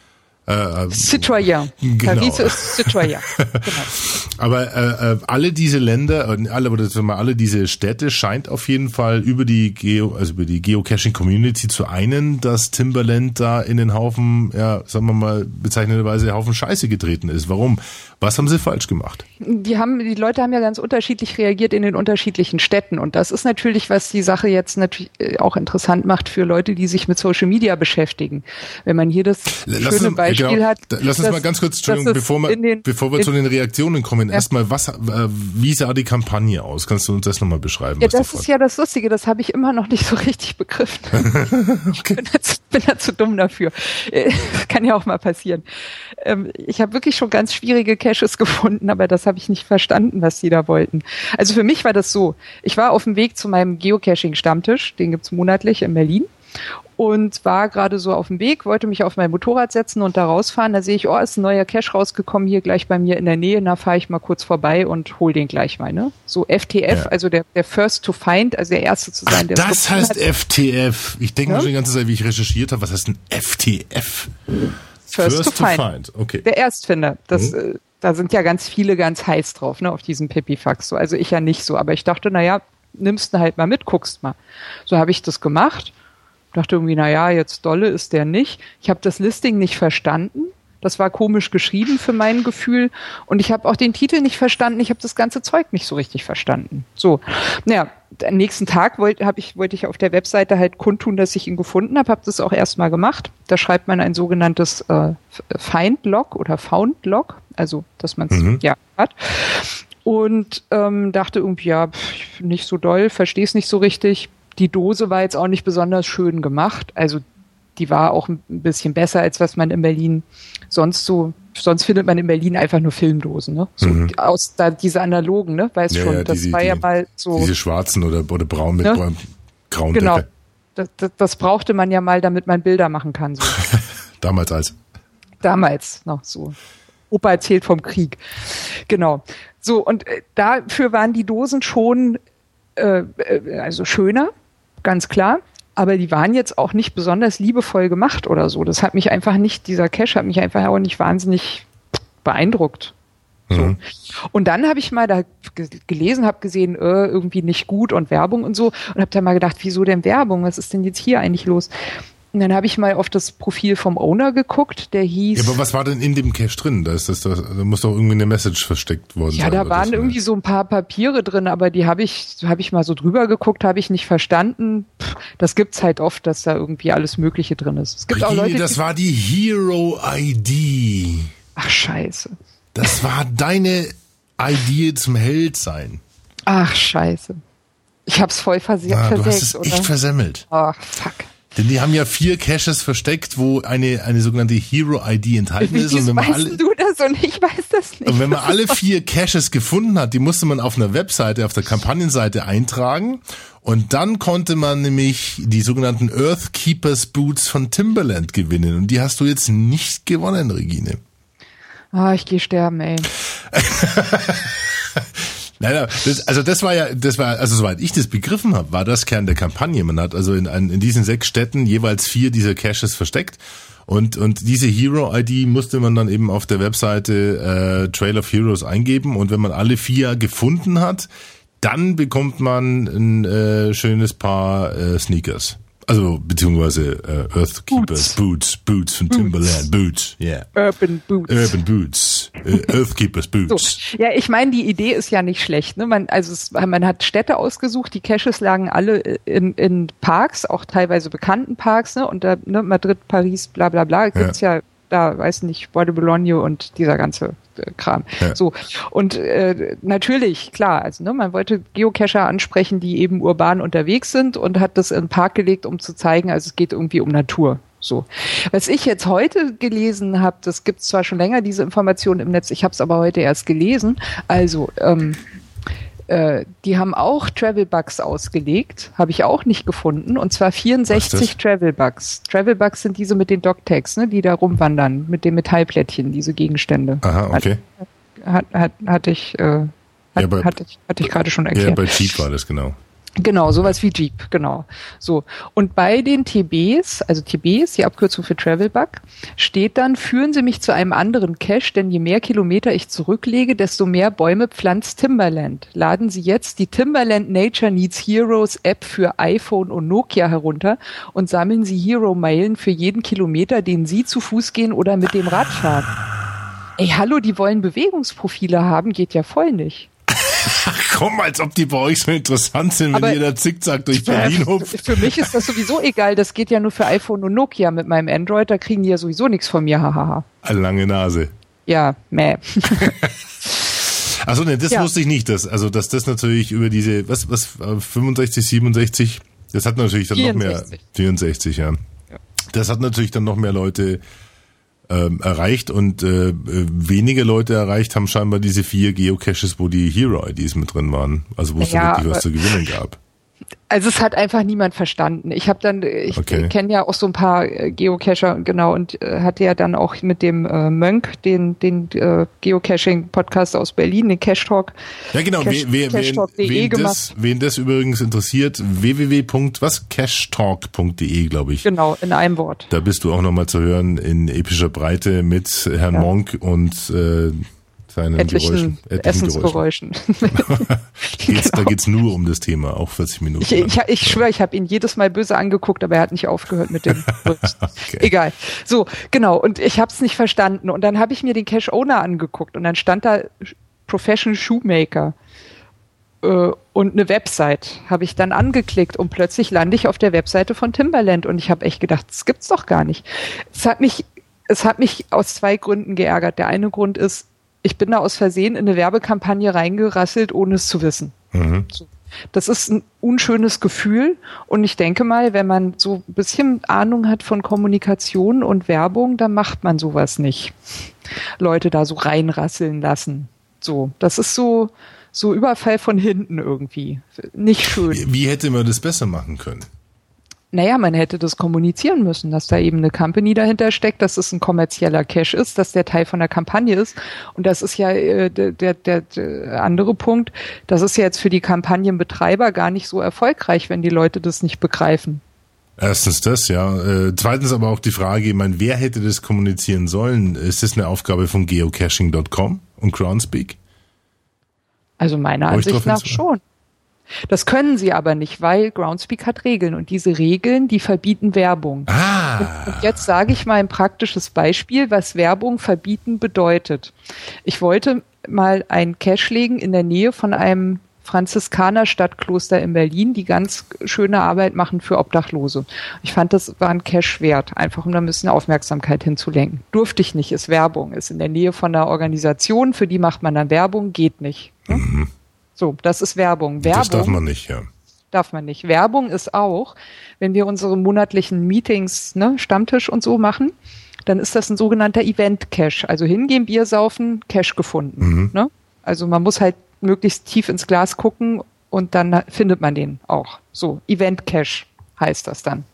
Äh, Citoyen. Genau. Paris ist Citoyen. Genau. Aber äh, alle diese Länder, alle oder sagen wir, alle diese Städte scheint auf jeden Fall über die Geo, also über die Geocaching-Community zu einen, dass Timbaland da in den Haufen, ja, sagen wir mal bezeichnenderweise Haufen Scheiße getreten ist. Warum? Was haben sie falsch gemacht? Die haben, die Leute haben ja ganz unterschiedlich reagiert in den unterschiedlichen Städten und das ist natürlich, was die Sache jetzt natürlich auch interessant macht für Leute, die sich mit Social Media beschäftigen. Wenn man hier das lass schöne uns, Beispiel genau, hat. Lass uns dass, mal ganz kurz, Entschuldigung, bevor wir, den, bevor wir in, zu den Reaktionen kommen, ja. erstmal, was, äh, wie sah die Kampagne aus? Kannst du uns das nochmal beschreiben? Ja, das ist ja das Lustige, das habe ich immer noch nicht so richtig begriffen. Okay. Ich bin da, zu, bin da zu dumm dafür. Kann ja auch mal passieren. Ich habe wirklich schon ganz schwierige Caches gefunden, aber das habe ich nicht verstanden, was die da wollten. Also für mich war das so, ich war auf dem Weg zu meinem Geocaching-Stammtisch, den gibt's monatlich in Berlin, und war gerade so auf dem Weg, wollte mich auf mein Motorrad setzen und da rausfahren. Da sehe ich, oh, ist ein neuer Cache rausgekommen, hier gleich bei mir in der Nähe. Da fahre ich mal kurz vorbei und hol den gleich mal. Ne? So F T F, ja. also der, der First to Find, also der Erste zu sein. Der Ach, das heißt hat. F T F. Ich denke ja? mir schon die ganze Zeit, wie ich recherchiert habe, was heißt ein F T F? First, First to, to find. find. Okay. Der Erstfinder. Das, mhm. Da sind ja ganz viele ganz heiß drauf, ne, auf diesen Pipifax. So. Also ich ja nicht so. Aber ich dachte, naja, nimmst du halt mal mit, guckst mal. So habe ich das gemacht. Dachte irgendwie, naja, jetzt dolle ist der nicht. Ich habe das Listing nicht verstanden. Das war komisch geschrieben für mein Gefühl. Und ich habe auch den Titel nicht verstanden. Ich habe das ganze Zeug nicht so richtig verstanden. So, naja, am nächsten Tag wollte hab ich, wollte ich auf der Webseite halt kundtun, dass ich ihn gefunden habe. Habe das auch erstmal gemacht. Da schreibt man ein sogenanntes äh, Find-Log oder Found-Log. Also, dass man es mhm. ja hat. Und ähm, dachte irgendwie, ja, pff, nicht so doll, verstehe es nicht so richtig. Die Dose war jetzt auch nicht besonders schön gemacht. Also die war auch ein bisschen besser, als was man in Berlin sonst so, sonst findet man in Berlin einfach nur Filmdosen, ne? So mhm. aus da diese analogen, ne? Weiß ja, schon, ja, das die, war die, ja mal so. Diese schwarzen oder, oder braun mit ne? grauen Genau. Decke. Das, das, das brauchte man ja mal, damit man Bilder machen kann. So. Damals als. Damals noch so. Opa erzählt vom Krieg. Genau. So, und äh, dafür waren die Dosen schon äh, also schöner, ganz klar. Aber die waren jetzt auch nicht besonders liebevoll gemacht oder so. Das hat mich einfach nicht, dieser Cache hat mich einfach auch nicht wahnsinnig beeindruckt. So. Mhm. Und dann habe ich mal da gelesen, habe gesehen, äh, irgendwie nicht gut und Werbung und so. Und habe dann mal gedacht, wieso denn Werbung? Was ist denn jetzt hier eigentlich los? Und dann habe ich mal auf das Profil vom Owner geguckt, der hieß... Ja, aber was war denn in dem Cache drin? Da, ist das, da muss doch irgendwie eine Message versteckt worden ja, sein. Ja, da waren irgendwie so ein paar Papiere drin, aber die habe ich habe ich mal so drüber geguckt, habe ich nicht verstanden. Pff, das gibt's halt oft, dass da irgendwie alles Mögliche drin ist. Es gibt Ricky, auch Leute, das war die Hero I D. Ach, scheiße. Das war deine Idee zum Held sein. Ach, scheiße. Ich hab's voll verse- ah, versägt, du hast es oder? echt versemmelt. Ach, fuck. Denn die haben ja vier Caches versteckt, wo eine eine sogenannte Hero-I D enthalten ist. Wie Und wenn man weißt alle, du das und ich weiß das nicht? und wenn man alle vier Caches gefunden hat, die musste man auf einer Webseite, auf der Kampagnenseite eintragen. Und dann konnte man nämlich die sogenannten Earthkeepers Boots von Timberland gewinnen. Und die hast du jetzt nicht gewonnen, Regine. Ah, ich gehe sterben, ey. Nein, das, also das war ja, das war, also soweit ich das begriffen habe, war das Kern der Kampagne. Man hat also in, in diesen sechs Städten jeweils vier dieser Caches versteckt und und diese Hero-I D musste man dann eben auf der Webseite äh, Trail of Heroes eingeben und wenn man alle vier gefunden hat, dann bekommt man ein äh, schönes Paar äh, Sneakers. Also, beziehungsweise äh, Earthkeepers, Boots, Boots, Boots von Boots. Timberland, Boots, yeah. Urban Boots. Urban Boots, äh, Earthkeepers Boots. So. Ja, ich meine, die Idee ist ja nicht schlecht. Ne? Man, also es, man hat Städte ausgesucht, die Caches lagen alle in, in Parks, auch teilweise bekannten Parks, ne? Und da, ne, Madrid, Paris, bla bla bla, gibt's ja, ja da, weiß nicht, Bois de Boulogne und dieser ganze äh, Kram. Ja. So. Und äh, natürlich, klar, also ne, man wollte Geocacher ansprechen, die eben urban unterwegs sind und hat das in den Park gelegt, um zu zeigen, also es geht irgendwie um Natur. So. Was ich jetzt heute gelesen habe, das gibt's zwar schon länger, diese Informationen im Netz, ich habe es aber heute erst gelesen, also ähm, äh, die haben auch Travel-Bugs ausgelegt, habe ich auch nicht gefunden, und zwar vierundsechzig Travel-Bugs. Travel-Bugs sind diese mit den Dog-Tags, ne, die da rumwandern, mit den Metallplättchen, diese Gegenstände. Aha, okay. Hat, hat, hatte ich, äh, hat, ja, bei, hatte ich, hatte ich gerade schon erklärt. Ja, bei Jeep war das, genau. Genau, sowas wie Jeep, genau. So. Und bei den T Bs, also T B ist die Abkürzung für Travel-Bug, steht dann, führen Sie mich zu einem anderen Cache, denn je mehr Kilometer ich zurücklege, desto mehr Bäume pflanzt Timberland. Laden Sie jetzt die Timberland Nature Needs Heroes App für iPhone und Nokia herunter und sammeln Sie Hero-Meilen für jeden Kilometer, den Sie zu Fuß gehen oder mit dem Rad fahren. Ey, hallo, die wollen Bewegungsprofile haben, geht ja voll nicht. Ach komm, als ob die bei euch so interessant sind, wenn Aber jeder zickzack durch Berlin hupft. Für mich ist das sowieso egal, das geht ja nur für iPhone und Nokia mit meinem Android, da kriegen die ja sowieso nichts von mir, hahaha. Eine lange Nase. Ja, meh. Achso, ne, das ja. wusste ich nicht, dass, also, dass das natürlich über diese, was, was, fünfundsechzig, siebenundsechzig, das hat natürlich dann vierundsechzig. Noch mehr, vierundsechzig, ja. ja. Das hat natürlich dann noch mehr Leute Ähm, erreicht und äh, weniger Leute erreicht haben scheinbar diese vier Geocaches, wo die Hero-I Ds mit drin waren. Also wo es ja, da wirklich was zu gewinnen gab. Also es hat einfach niemand verstanden. Ich habe dann, ich okay. kenne ja auch so ein paar Geocacher, genau, und äh, hatte ja dann auch mit dem äh, Mönk, den den äh, Geocaching-Podcast aus Berlin, den Cache Talk. Ja genau, Cache, wer, wer, wen, wen, das, wen das übrigens interessiert, w w w. was cachetalk punkt d e, glaube ich. Genau, in einem Wort. Da bist du auch nochmal zu hören in epischer Breite mit Herrn ja. Monk und äh, seinen etlichen, Geräuschen, Essensgeräuschen. geht's, genau. Da geht's nur um das Thema, auch vierzig Minuten. Ich, ich, ich schwöre, ich habe ihn jedes Mal böse angeguckt, aber er hat nicht aufgehört mit dem. Okay. Egal. So, genau. Und ich habe es nicht verstanden. Und dann habe ich mir den Cache-Owner angeguckt und dann stand da Professional Shoemaker äh, und eine Website. Habe ich dann angeklickt und plötzlich lande ich auf der Webseite von Timberland und ich habe echt gedacht, das gibt's doch gar nicht. Es hat mich, es hat mich aus zwei Gründen geärgert. Der eine Grund ist, ich bin da aus Versehen in eine Werbekampagne reingerasselt, ohne es zu wissen. Mhm. So. Das ist ein unschönes Gefühl und ich denke mal, wenn man so ein bisschen Ahnung hat von Kommunikation und Werbung, dann macht man sowas nicht. Leute da so reinrasseln lassen. So, das ist so, so Überfall von hinten irgendwie. Nicht schön. Wie hätte man das besser machen können? Naja, man hätte das kommunizieren müssen, dass da eben eine Company dahinter steckt, dass es ein kommerzieller Cache ist, dass der Teil von der Kampagne ist. Und das ist ja äh, der, der, der andere Punkt, das ist ja jetzt für die Kampagnenbetreiber gar nicht so erfolgreich, wenn die Leute das nicht begreifen. Erstens das, ja. Äh, zweitens aber auch die Frage, ich meine, wer hätte das kommunizieren sollen? Ist das eine Aufgabe von geocaching Punkt com und Groundspeak? Also meiner Ansicht nach schon. Das können sie aber nicht, weil Groundspeak hat Regeln und diese Regeln, die verbieten Werbung. Ah. Und, und jetzt sage ich mal ein praktisches Beispiel, was Werbung verbieten bedeutet. Ich wollte mal einen Cache legen in der Nähe von einem Franziskaner-Stadtkloster in Berlin, die ganz schöne Arbeit machen für Obdachlose. Ich fand, das war ein Cache wert, einfach um da ein bisschen Aufmerksamkeit hinzulenken. Durfte ich nicht, ist Werbung, ist in der Nähe von einer Organisation, für die macht man dann Werbung, geht nicht. Ne? Mhm. So, das ist Werbung. Werbung. Das darf man nicht, ja. darf man nicht. Werbung ist auch, wenn wir unsere monatlichen Meetings, ne, Stammtisch und so machen, dann ist das ein sogenannter Event-Cache. Also hingehen, Bier saufen, Cache gefunden. Mhm. Ne? Also man muss halt möglichst tief ins Glas gucken und dann findet man den auch. So, Event-Cache heißt das dann.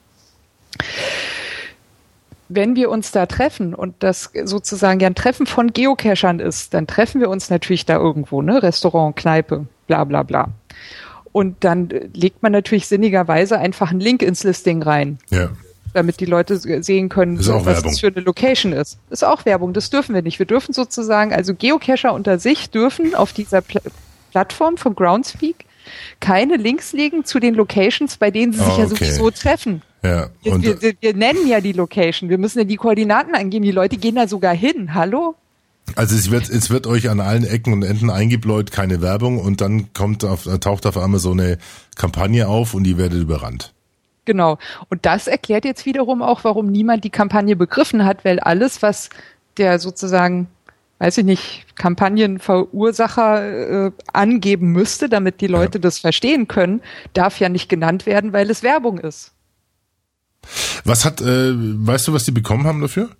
Wenn wir uns da treffen und das sozusagen ja ein Treffen von Geocachern ist, dann treffen wir uns natürlich da irgendwo, ne? Restaurant, Kneipe, bla bla bla. Und dann legt man natürlich sinnigerweise einfach einen Link ins Listing rein. Ja. Damit die Leute sehen können, was Werbung. Das für eine Location ist. Ist auch Werbung, das dürfen wir nicht. Wir dürfen sozusagen, also Geocacher unter sich dürfen auf dieser Pl- Plattform von Groundspeak keine Links legen zu den Locations, bei denen sie sich oh, okay. ja sowieso treffen. Ja. Und wir, wir, wir nennen ja die Location, wir müssen ja die Koordinaten angeben, die Leute gehen da sogar hin, hallo? Also es wird, es wird euch an allen Ecken und Enden eingebläut, keine Werbung und dann kommt auf, taucht auf einmal so eine Kampagne auf und die werdet überrannt. Genau. Und das erklärt jetzt wiederum auch, warum niemand die Kampagne begriffen hat, weil alles, was der sozusagen, weiß ich nicht, Kampagnenverursacher äh, angeben müsste, damit die Leute ja. das verstehen können, darf ja nicht genannt werden, weil es Werbung ist. Was hat, äh, weißt du, was die bekommen haben dafür?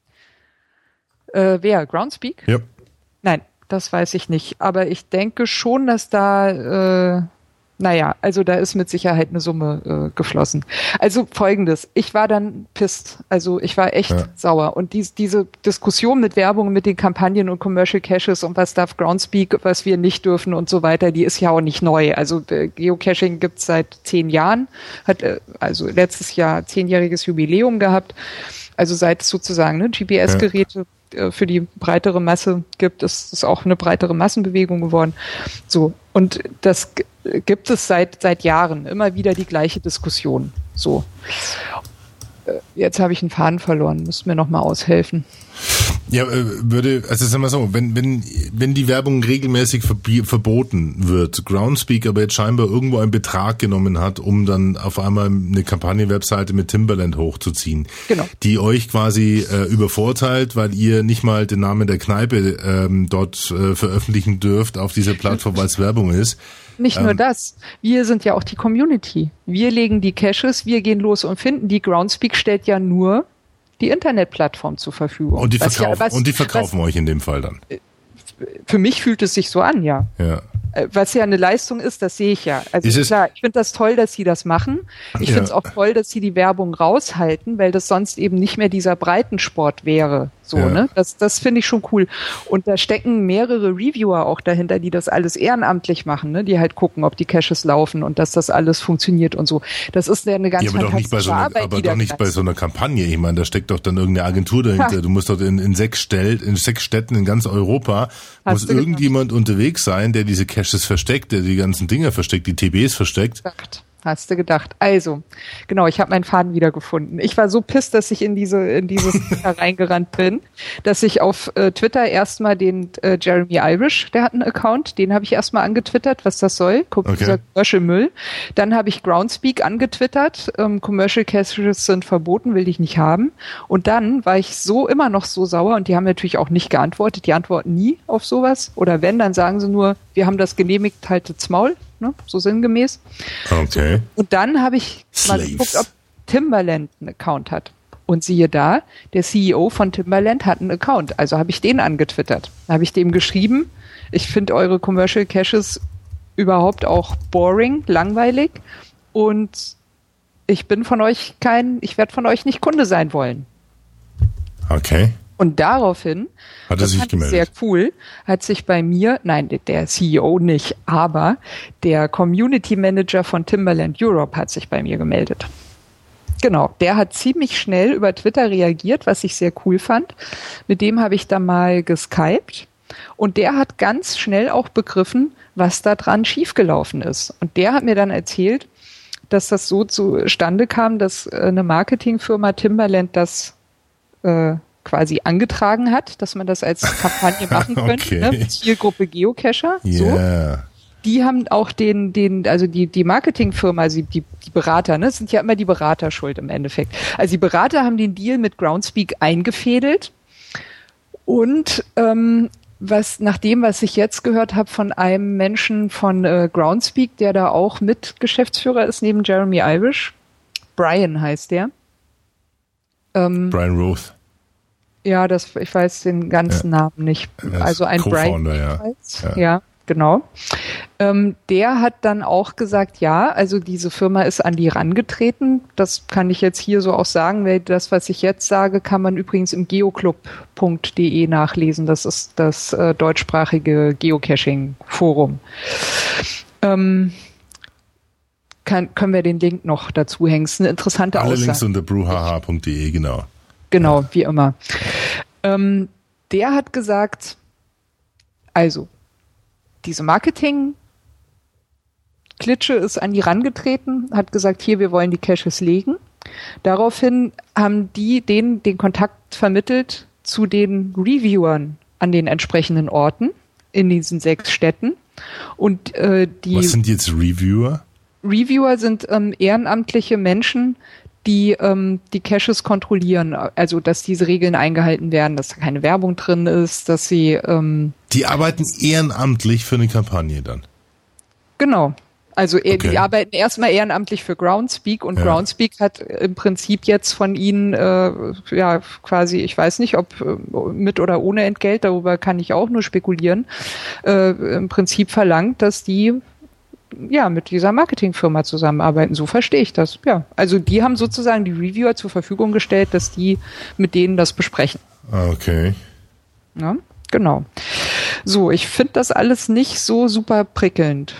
Äh, wer? Groundspeak? Ja. Nein, das weiß ich nicht. Aber ich denke schon, dass da... Äh, Naja, also da ist mit Sicherheit eine Summe äh, geflossen. Also Folgendes, ich war dann pisst, also ich war echt ja. sauer. Und dies, diese Diskussion mit Werbung, mit den Kampagnen und Commercial Caches und was darf Groundspeak, was wir nicht dürfen und so weiter, die ist ja auch nicht neu. Also äh, Geocaching gibt's seit zehn Jahren, hat äh, also letztes Jahr zehnjähriges Jubiläum gehabt. Also seit es sozusagen ne, G P S-Geräte ja. für die breitere Masse gibt, ist es auch eine breitere Massenbewegung geworden. So, und das gibt es seit seit Jahren immer wieder die gleiche Diskussion. So, jetzt habe ich einen Faden verloren, müsst mir noch mal aushelfen. Ja, würde, also sagen wir so, wenn wenn wenn die Werbung regelmäßig verbi- verboten wird, Groundspeak aber jetzt scheinbar irgendwo einen Betrag genommen hat, um dann auf einmal eine Kampagnenwebseite mit Timbaland hochzuziehen, genau. die euch quasi äh, übervorteilt, weil ihr nicht mal den Namen der Kneipe ähm, dort äh, veröffentlichen dürft auf dieser Plattform, weil es Werbung ist. Nicht ähm, nur das, wir sind ja auch die Community. Wir legen die Caches, wir gehen los und finden die. Groundspeak stellt ja nur die Internetplattform zur Verfügung. Und die verkaufen, ja, was, und die verkaufen was, euch in dem Fall dann? Für mich fühlt es sich so an, ja. Ja. Was ja eine Leistung ist, das sehe ich ja. Also ist klar, ich finde das toll, dass sie das machen. Ich ja. finde es auch toll, dass sie die Werbung raushalten, weil das sonst eben nicht mehr dieser Breitensport wäre. So, ja. ne? Das, das finde ich schon cool. Und da stecken mehrere Reviewer auch dahinter, die das alles ehrenamtlich machen, ne? Die halt gucken, ob die Caches laufen und dass das alles funktioniert und so. Das ist ja eine ganz ja, aber doch nicht bei so einer, Arbeit, aber doch nicht bei so einer Kampagne. Ich meine, da steckt doch dann irgendeine Agentur dahinter. Ha. Du musst doch in, in sechs Städten, in sechs Städten in ganz Europa Hast muss irgendjemand gedacht. unterwegs sein, der diese Caches versteckt, der die ganzen Dinger versteckt, die T Bs versteckt. Exakt. Hast du gedacht. Also, genau, ich habe meinen Faden wiedergefunden. Ich war so pisst, dass ich in diese in dieses reingerannt bin, dass ich auf äh, Twitter erstmal den äh, Jeremy Irish, der hat einen Account, den habe ich erstmal angetwittert, was das soll. Guck, okay. Dieser Commercial Müll. Dann habe ich Groundspeak angetwittert, ähm, Commercial Caches sind verboten, will ich nicht haben. Und dann war ich so immer noch so sauer und die haben natürlich auch nicht geantwortet. Die antworten nie auf sowas. Oder wenn, dann sagen sie nur, wir haben das genehmigt, haltet's Maul. Ne, so sinngemäß. Okay. Und dann habe ich mal geguckt, ob Timbaland einen Account hat. Und siehe da, der C E O von Timbaland hat einen Account. Also habe ich den angetwittert. Da habe ich dem geschrieben, ich finde eure Commercial Caches überhaupt auch boring, langweilig. Und ich bin von euch kein, ich werde von euch nicht Kunde sein wollen. Okay. Und daraufhin, hat er sich gemeldet. Sehr cool, hat sich bei mir, nein, der C E O nicht, aber der Community Manager von Timbaland Europe hat sich bei mir gemeldet. Genau, der hat ziemlich schnell über Twitter reagiert, was ich sehr cool fand. Mit dem habe ich da mal geskypt und der hat ganz schnell auch begriffen, was da dran schiefgelaufen ist. Und der hat mir dann erzählt, dass das so zustande kam, dass eine Marketingfirma Timbaland das äh, quasi angetragen hat, dass man das als Kampagne machen könnte, okay. ne? Zielgruppe Geocacher. Yeah. So. Die haben auch den, den, also die, die Marketingfirma, also die, die Berater, ne, sind ja immer die Berater schuld im Endeffekt. Also die Berater haben den Deal mit Groundspeak eingefädelt und ähm, was nach dem, was ich jetzt gehört habe von einem Menschen von äh, Groundspeak, der da auch mit Geschäftsführer ist, neben Jeremy Irish. Brian heißt der. Ähm, Brian Roth. Ja, das, ich weiß den ganzen ja. Namen nicht. Also ein Brian. Ja. Ja. ja, genau. Ähm, der hat dann auch gesagt, ja, also diese Firma ist an die rangetreten. Das kann ich jetzt hier so auch sagen, weil das, was ich jetzt sage, kann man übrigens im geoclub punkt de nachlesen. Das ist das äh, deutschsprachige Geocaching-Forum. Ähm, kann, können wir den Link noch dazu hängen. Es ist eine interessante Alle Aussage. Links unter bruhaha punkt de, genau. Genau, wie immer. Ähm, der hat gesagt, also, diese Marketing-Klitsche ist an die rangetreten, hat gesagt, hier, wir wollen die Caches legen. Daraufhin haben die denen den Kontakt vermittelt zu den Reviewern an den entsprechenden Orten in diesen sechs Städten. Und äh, die Was sind jetzt Reviewer? Reviewer sind ähm, ehrenamtliche Menschen, die ähm, die Caches kontrollieren, also dass diese Regeln eingehalten werden, dass da keine Werbung drin ist, dass sie ähm, Die arbeiten ehrenamtlich für eine Kampagne dann? Genau. Also Okay. die arbeiten erstmal ehrenamtlich für Groundspeak und Ja. Groundspeak hat im Prinzip jetzt von ihnen äh, ja quasi, ich weiß nicht, ob äh, mit oder ohne Entgelt, darüber kann ich auch nur spekulieren, äh, im Prinzip verlangt, dass die ja mit dieser Marketingfirma zusammenarbeiten. So verstehe ich das. Ja, also die haben sozusagen die Reviewer zur Verfügung gestellt, dass die mit denen das besprechen. Okay. Ja, genau. So, ich finde das alles nicht so super prickelnd.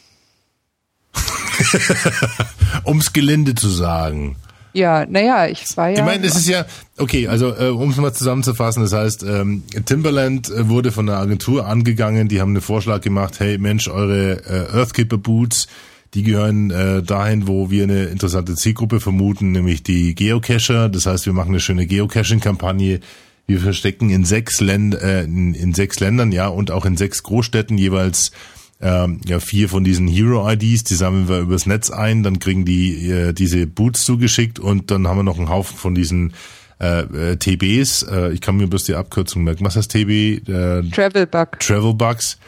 Um's gelinde zu sagen. Ja, naja, ich war ja... Ich meine, das ist ja, okay, also äh, um es mal zusammenzufassen, das heißt, ähm, Timberland äh, wurde von der Agentur angegangen, die haben einen Vorschlag gemacht, hey Mensch, eure äh, Earthkeeper Boots, die gehören äh, dahin, wo wir eine interessante Zielgruppe vermuten, nämlich die Geocacher. Das heißt, wir machen eine schöne Geocaching-Kampagne. Wir verstecken in sechs Ländern, äh, in, in sechs Ländern, ja, und auch in sechs Großstädten jeweils Ähm, ja, vier von diesen Hero-I Ds, die sammeln wir übers Netz ein, dann kriegen die äh, diese Boots zugeschickt und dann haben wir noch einen Haufen von diesen äh, äh, T Bs, äh, ich kann mir bloß die Abkürzung merken, was heißt T B? Äh, Travelbug. Travelbugs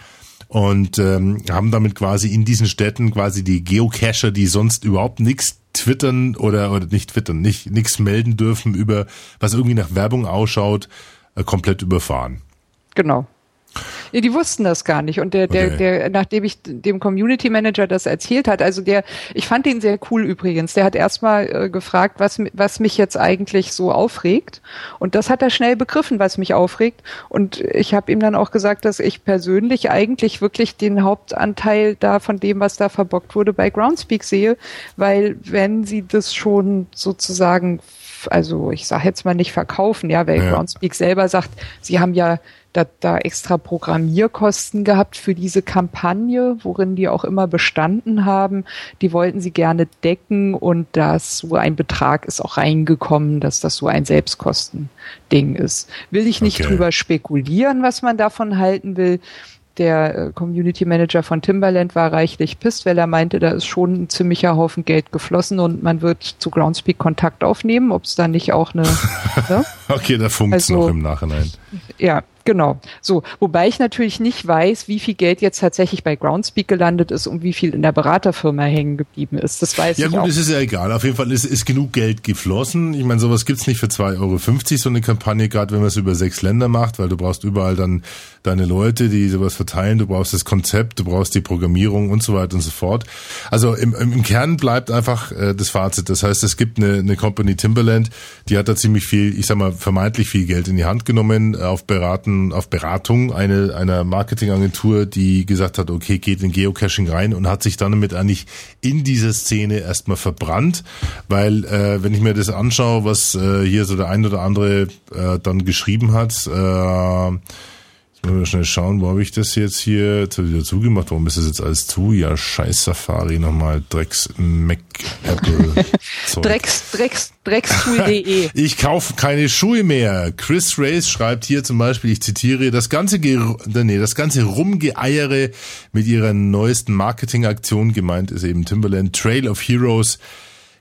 und ähm, haben damit quasi in diesen Städten quasi die Geocacher, die sonst überhaupt nichts twittern oder oder nicht twittern, nicht nichts melden dürfen über, was irgendwie nach Werbung ausschaut, äh, komplett überfahren. Genau. Ja, die wussten das gar nicht. Und der, der, Okay. der, nachdem ich dem Community Manager das erzählt hat, also der, ich fand den sehr cool übrigens. Der hat erstmal äh, gefragt, was, was mich jetzt eigentlich so aufregt. Und das hat er schnell begriffen, was mich aufregt. Und ich habe ihm dann auch gesagt, dass ich persönlich eigentlich wirklich den Hauptanteil da von dem, was da verbockt wurde, bei Groundspeak sehe. Weil wenn sie das schon sozusagen, also ich sage jetzt mal nicht verkaufen, ja, weil Ja. Groundspeak selber sagt, sie haben ja da, da extra Programmierkosten gehabt für diese Kampagne, worin die auch immer bestanden haben. Die wollten sie gerne decken und das so ein Betrag ist auch reingekommen, dass das so ein Selbstkostending ist. Will ich nicht Okay. drüber spekulieren, was man davon halten will. Der äh, Community Manager von Timberland war reichlich pisst, weil er meinte, da ist schon ein ziemlicher Haufen Geld geflossen und man wird zu Groundspeak Kontakt aufnehmen, ob es da nicht auch eine... ne? Okay, da funkt's Also- noch im Nachhinein. Ja, genau. So, wobei ich natürlich nicht weiß, wie viel Geld jetzt tatsächlich bei Groundspeak gelandet ist und wie viel in der Beraterfirma hängen geblieben ist. Das weiß Ja ich gut, auch. es ist ja egal. Auf jeden Fall ist, ist genug Geld geflossen. Ich meine, sowas gibt's nicht für zwei Euro fünfzig, so eine Kampagne, gerade wenn man es über sechs Länder macht, weil du brauchst überall dann deine Leute, die sowas verteilen, du brauchst das Konzept, du brauchst die Programmierung und so weiter und so fort. Also im, im Kern bleibt einfach äh, das Fazit. Das heißt, es gibt eine, eine Company Timberland, die hat da ziemlich viel, ich sag mal, vermeintlich viel Geld in die Hand genommen, auf Beraten, auf Beratung eine, einer Marketingagentur, die gesagt hat, okay, geht in Geocaching rein und hat sich dann damit eigentlich in dieser Szene erstmal verbrannt, weil äh, wenn ich mir das anschaue, was äh, hier so der ein oder andere äh, dann geschrieben hat, äh, jetzt müssen wir schnell schauen, wo habe ich das jetzt hier jetzt hab ich wieder zugemacht, warum ist das jetzt alles zu? Ja, scheiß Safari nochmal, Drecks Mac Apple Zeug. Drecks, Drecks, Dreckstool punkt de. Ich kaufe keine Schuhe mehr. Chris Race schreibt hier zum Beispiel, ich zitiere, das ganze, Ge nee, das ganze Rumgeeiere mit ihrer neuesten Marketingaktion, gemeint ist eben Timberland, Trail of Heroes,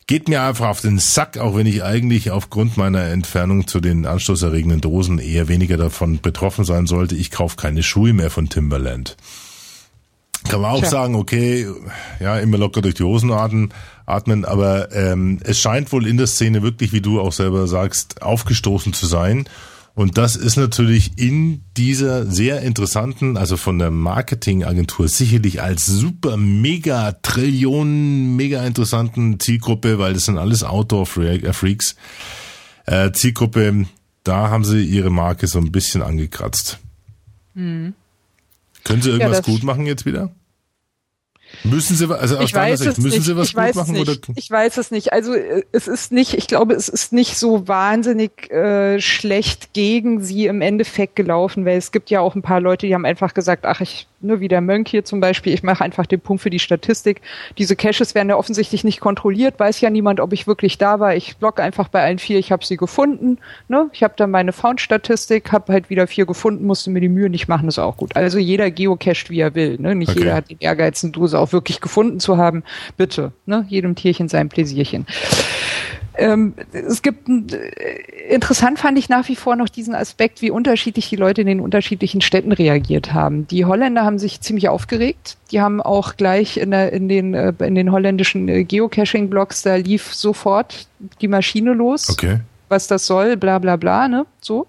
geht mir einfach auf den Sack, auch wenn ich eigentlich aufgrund meiner Entfernung zu den anstoßerregenden Dosen eher weniger davon betroffen sein sollte. Ich kaufe keine Schuhe mehr von Timberland. Kann man auch Tja. sagen, okay, ja, immer locker durch die Hosen atmen, atmen aber ähm, es scheint wohl in der Szene wirklich, wie du auch selber sagst, aufgestoßen zu sein. Und das ist natürlich in dieser sehr interessanten, also von der Marketingagentur sicherlich als super mega Trillionen mega interessanten Zielgruppe, weil das sind alles Outdoor-Freaks, äh, Zielgruppe, da haben sie ihre Marke so ein bisschen angekratzt. Hm. Können sie irgendwas ja, gut machen jetzt wieder? Müssen sie, also aus deiner Sicht, müssen sie was gut machen? Oder? Ich weiß es nicht. Also es ist nicht, ich glaube, es ist nicht so wahnsinnig äh, schlecht gegen sie im Endeffekt gelaufen, weil es gibt ja auch ein paar Leute, die haben einfach gesagt, ach, ich, nur wie der Mönch hier zum Beispiel, ich mache einfach den Punkt für die Statistik. Diese Caches werden ja offensichtlich nicht kontrolliert, weiß ja niemand, ob ich wirklich da war. Ich blogge einfach bei allen vier, ich habe sie gefunden. Ne? Ich habe dann meine Found-Statistik, habe halt wieder vier gefunden, musste mir die Mühe nicht machen, ist auch gut. Also jeder geocached, wie er will. Ne? Nicht okay. Jeder hat den Ehrgeiz, eine Dose auch wirklich gefunden zu haben. Bitte, ne? Jedem Tierchen sein Pläsierchen. Ähm, es gibt, äh, interessant fand ich nach wie vor noch diesen Aspekt, wie unterschiedlich die Leute in den unterschiedlichen Städten reagiert haben. Die Holländer haben sich ziemlich aufgeregt. Die haben auch gleich in, der, in den äh, in den holländischen äh, Geocaching-Blogs, da lief sofort die Maschine los. Okay. Was das soll, bla bla bla, ne? So.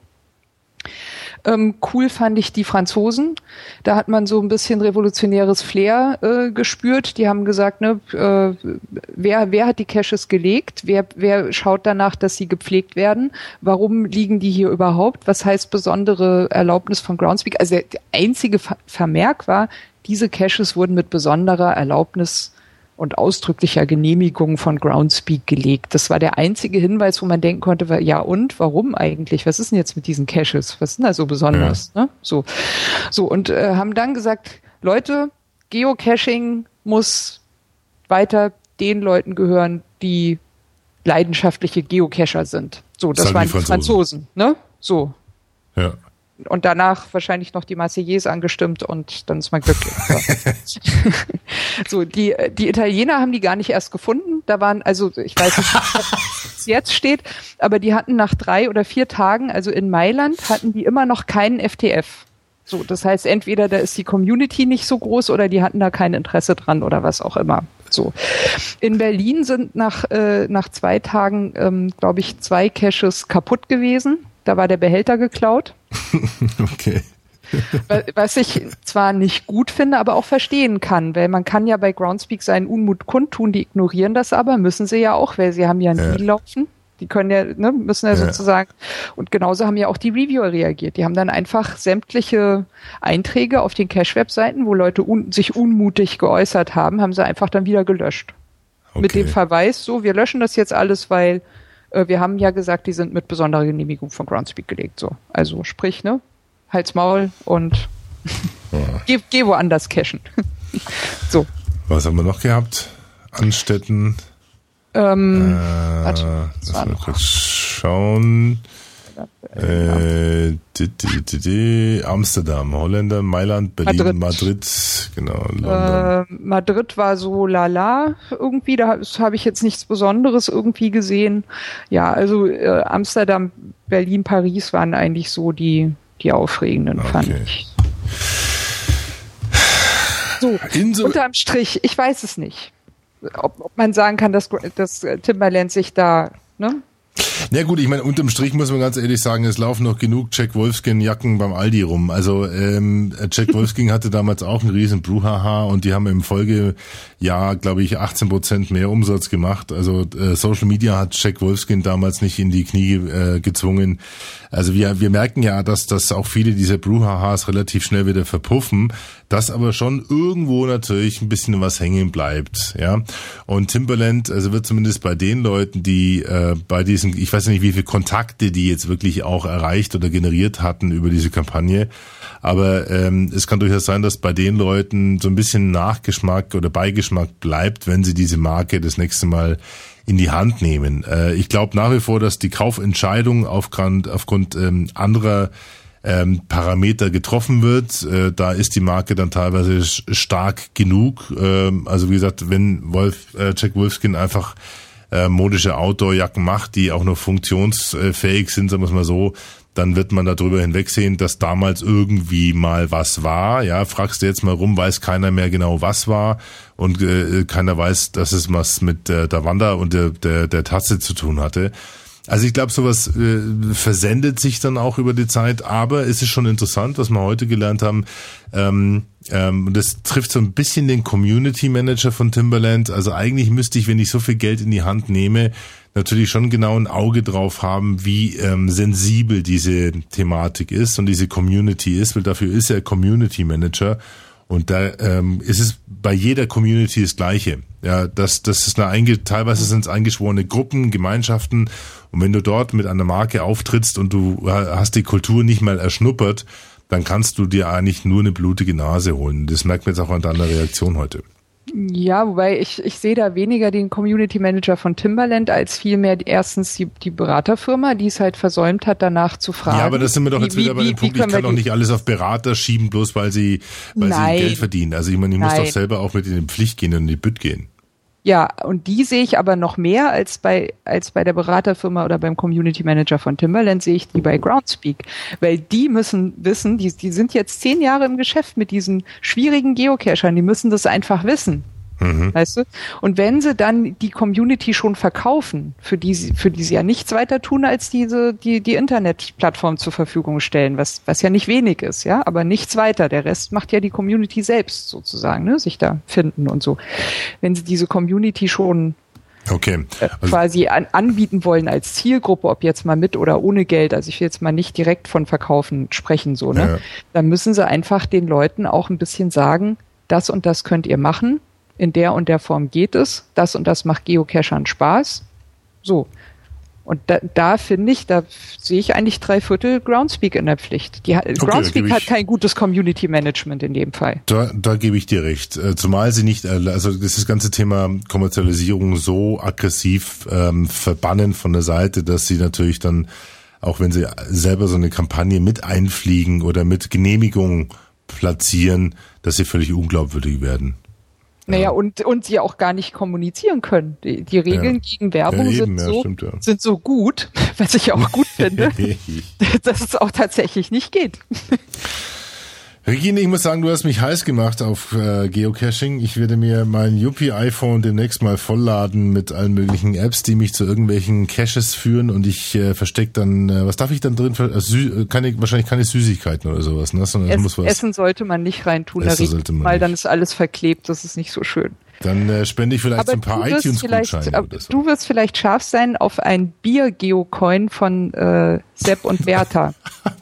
Ähm, cool fand ich die Franzosen. Da hat man so ein bisschen revolutionäres Flair äh, gespürt. Die haben gesagt, ne, äh, wer, wer hat die Caches gelegt? Wer, wer schaut danach, dass sie gepflegt werden? Warum liegen die hier überhaupt? Was heißt besondere Erlaubnis von Groundspeak? Also der, der einzige Ver- Vermerk war, diese Caches wurden mit besonderer Erlaubnis und ausdrücklicher Genehmigung von Groundspeak gelegt. Das war der einzige Hinweis, wo man denken konnte, war, ja und, warum eigentlich? Was ist denn jetzt mit diesen Caches? Was ist denn da so besonders? Ja. Ne? So, so und äh, haben dann gesagt, Leute, Geocaching muss weiter den Leuten gehören, die leidenschaftliche Geocacher sind. So, das, das waren die Franzosen. Franzosen, ne? So. Ja. Und danach wahrscheinlich noch die Marseillaise angestimmt und dann ist man glücklich. So, die, die Italiener haben die gar nicht erst gefunden. Da waren, also ich weiß nicht, was jetzt steht, aber die hatten nach drei oder vier Tagen, also in Mailand, hatten die immer noch keinen F T F. So, das heißt, entweder da ist die Community nicht so groß oder die hatten da kein Interesse dran oder was auch immer. So. In Berlin sind nach, äh, nach zwei Tagen, ähm, glaube ich, zwei Caches kaputt gewesen. Da war der Behälter geklaut. Okay. Was ich zwar nicht gut finde, aber auch verstehen kann, weil man kann ja bei Groundspeak seinen Unmut kundtun, die ignorieren das aber, müssen sie ja auch, weil sie haben ja einen ja. Deal laufen. Die können ja, ne, müssen ja, ja sozusagen, und genauso haben ja auch die Reviewer reagiert. Die haben dann einfach sämtliche Einträge auf den Cache-Webseiten, wo Leute un- sich unmutig geäußert haben, haben sie einfach dann wieder gelöscht. Okay. Mit dem Verweis, so, wir löschen das jetzt alles, weil wir haben ja gesagt, die sind mit besonderer Genehmigung von Groundspeak gelegt. So, also sprich, ne, Halt's Maul und ja. geh, geh woanders cachen. So. Was haben wir noch gehabt? an Städten? Ähm, äh, warte, lass mal kurz schauen. Äh, di, di, di, di, Amsterdam, Holländer, Mailand, Berlin, Madrid, Madrid genau, London. Äh, Madrid war so lala irgendwie, da habe ich jetzt nichts Besonderes irgendwie gesehen. Ja, also äh, Amsterdam, Berlin, Paris waren eigentlich so die, die aufregenden, okay. fand ich. So, so, unterm Strich, ich weiß es nicht, ob, ob man sagen kann, dass, dass Timberland sich da, ne? Na gut, ich meine, unterm Strich muss man ganz ehrlich sagen, es laufen noch genug Jack Wolfskin-Jacken beim Aldi rum. Also ähm, Jack Wolfskin hatte damals auch einen riesen Brouhaha und die haben im Folgejahr, glaube ich, achtzehn Prozent mehr Umsatz gemacht. Also äh, Social Media hat Jack Wolfskin damals nicht in die Knie äh, gezwungen. Also wir wir merken ja, dass dass auch viele dieser Brouhahas relativ schnell wieder verpuffen, dass aber schon irgendwo natürlich ein bisschen was hängen bleibt, ja. Und Timberland, also wird zumindest bei den Leuten, die äh, bei diesen, ich weiß nicht, wie viele Kontakte die jetzt wirklich auch erreicht oder generiert hatten über diese Kampagne, aber ähm, es kann durchaus sein, dass bei den Leuten so ein bisschen Nachgeschmack oder Beigeschmack bleibt, wenn sie diese Marke das nächste Mal in die Hand nehmen. Äh, ich glaube nach wie vor, dass die Kaufentscheidung aufgrund, aufgrund ähm, anderer ähm, Parameter getroffen wird. Äh, da ist die Marke dann teilweise stark genug. Ähm, also wie gesagt, wenn Wolf, äh, Jack Wolfskin einfach äh, modische Outdoor-Jacken macht, die auch noch funktionsfähig sind, sagen wir es mal so, dann wird man darüber hinwegsehen, dass damals irgendwie mal was war. Ja, fragst du jetzt mal rum, weiß keiner mehr genau, was war, und äh, keiner weiß, dass es was mit äh, der Wanda und der, der, der Tasse zu tun hatte. Also ich glaube, sowas äh, versendet sich dann auch über die Zeit, aber es ist schon interessant, was wir heute gelernt haben. Ähm, ähm, und das trifft so ein bisschen den Community Manager von Timbaland. Also eigentlich müsste ich, wenn ich so viel Geld in die Hand nehme, natürlich schon genau ein Auge drauf haben, wie ähm, sensibel diese Thematik ist und diese Community ist, weil dafür ist er Community Manager. Und da ähm, ist es bei jeder Community das Gleiche. Ja, das, das ist eine einge- teilweise sind es eingeschworene Gruppen, Gemeinschaften. Und wenn du dort mit einer Marke auftrittst und du hast die Kultur nicht mal erschnuppert, dann kannst du dir eigentlich nur eine blutige Nase holen. Das merkt man jetzt auch an deiner Reaktion heute. Ja, wobei ich, ich sehe da weniger den Community Manager von Timbaland als vielmehr erstens die, die Beraterfirma, die es halt versäumt hat, danach zu fragen. Ja, aber das sind wir doch jetzt wie, wieder bei wie, dem Punkt, ich kann doch nicht alles auf Berater schieben, bloß weil sie, weil Nein. sie Geld verdienen. Also ich meine, ich muss Nein. doch selber auch mit in die Pflicht gehen und in die Bütt gehen. Ja, und die sehe ich aber noch mehr als bei als bei der Beraterfirma oder beim Community Manager von Timbaland, sehe ich die bei Groundspeak. Weil die müssen wissen, die, die sind jetzt zehn Jahre im Geschäft mit diesen schwierigen Geocachern, die müssen das einfach wissen. Mhm. Weißt du? Und wenn sie dann die Community schon verkaufen, für die sie, für die sie ja nichts weiter tun, als diese, die, die Internetplattform zur Verfügung stellen, was, was ja nicht wenig ist, ja, aber nichts weiter. Der Rest macht ja die Community selbst sozusagen, ne, sich da finden und so. Wenn sie diese Community schon Okay. Also quasi an, anbieten wollen als Zielgruppe, ob jetzt mal mit oder ohne Geld, also ich will jetzt mal nicht direkt von Verkaufen sprechen, so, ne, ja. Dann müssen sie einfach den Leuten auch ein bisschen sagen, das und das könnt ihr machen. In der und der Form geht es, das und das macht Geocachern Spaß. So. Und da, da finde ich, da sehe ich eigentlich drei Viertel Groundspeak in der Pflicht. Die, okay, Groundspeak hat kein gutes Community Management in dem Fall. Da, da gebe ich dir recht. Zumal sie nicht, also das, das ganze Thema Kommerzialisierung so aggressiv ähm, verbannen von der Seite, dass sie natürlich dann, auch wenn sie selber so eine Kampagne mit einfliegen oder mit Genehmigung platzieren, dass sie völlig unglaubwürdig werden. Naja, und, und sie auch gar nicht kommunizieren können. Die, die Regeln ja. gegen Werbung ja, eben, sind, so, ja, stimmt, ja. sind so gut, was ich auch gut finde, dass es auch tatsächlich nicht geht. Regine, ich muss sagen, du hast mich heiß gemacht auf äh, Geocaching. Ich werde mir mein Yuppie-iPhone demnächst mal vollladen mit allen möglichen Apps, die mich zu irgendwelchen Caches führen, und ich äh, verstecke dann, äh, was darf ich dann drin? Für, äh, sü- keine, wahrscheinlich keine Süßigkeiten oder sowas, ne? Sondern es, muss was. Essen sollte man nicht reintun, da riecht, weil nicht. Dann ist alles verklebt, das ist nicht so schön. Dann äh, spende ich vielleicht aber ein paar iTunes-Gutscheine oder so. Du wirst vielleicht scharf sein auf ein Bier-Geocoin von äh, Sepp und Bertha.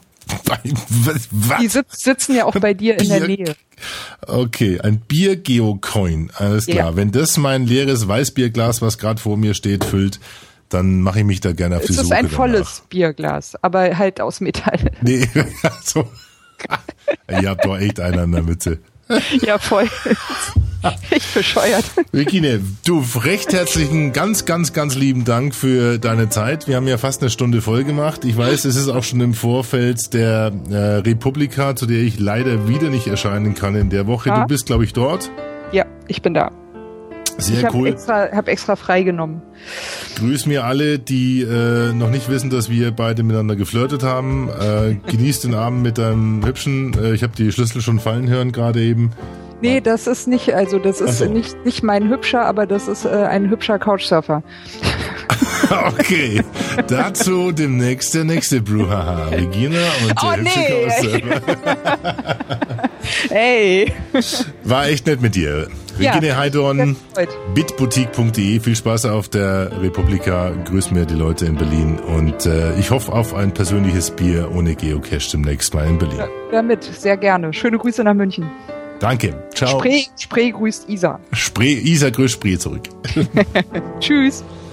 Was? Die sitz, sitzen ja auch bei dir in Bier, der Nähe. Okay, ein Bier-Geocoin, alles klar. Ja. Wenn das mein leeres Weißbierglas, was gerade vor mir steht, füllt, dann mache ich mich da gerne auf es die Suche. Es ist ein volles danach. Bierglas, aber halt aus Metall. Nee, also, ihr habt doch echt einen an der Mitte. Ja, voll. Ich bescheuert. Regine, du, recht herzlichen, ganz, ganz, ganz lieben Dank für deine Zeit. Wir haben ja fast eine Stunde voll gemacht. Ich weiß, es ist auch schon im Vorfeld der äh, Republika, zu der ich leider wieder nicht erscheinen kann in der Woche. Ja. Du bist, glaube ich, dort. Ja, ich bin da. Sehr ich hab cool. Ich extra, habe extra freigenommen. Grüß mir alle, die äh, noch nicht wissen, dass wir beide miteinander geflirtet haben. Äh, genießt den Abend mit deinem Hübschen. Äh, ich habe die Schlüssel schon fallen hören gerade eben. Nee, das ist nicht, also das ist so. nicht, nicht mein Hübscher, aber das ist äh, ein hübscher Couchsurfer. Okay, dazu demnächst der nächste Brouhaha. Regina und der oh, hübsche nee. Couchsurfer. Hey. War echt nett mit dir. Regine ja, Heidorn, bitboutique punkt de. Viel Spaß auf der Republika. Grüß mir die Leute in Berlin. Und äh, ich hoffe auf ein persönliches Bier ohne Geocache demnächst mal in Berlin. Ja, damit, sehr gerne. Schöne Grüße nach München. Danke. Ciao. Spree, Spree grüßt Isa. Spree, Isa grüßt Spree zurück. Tschüss.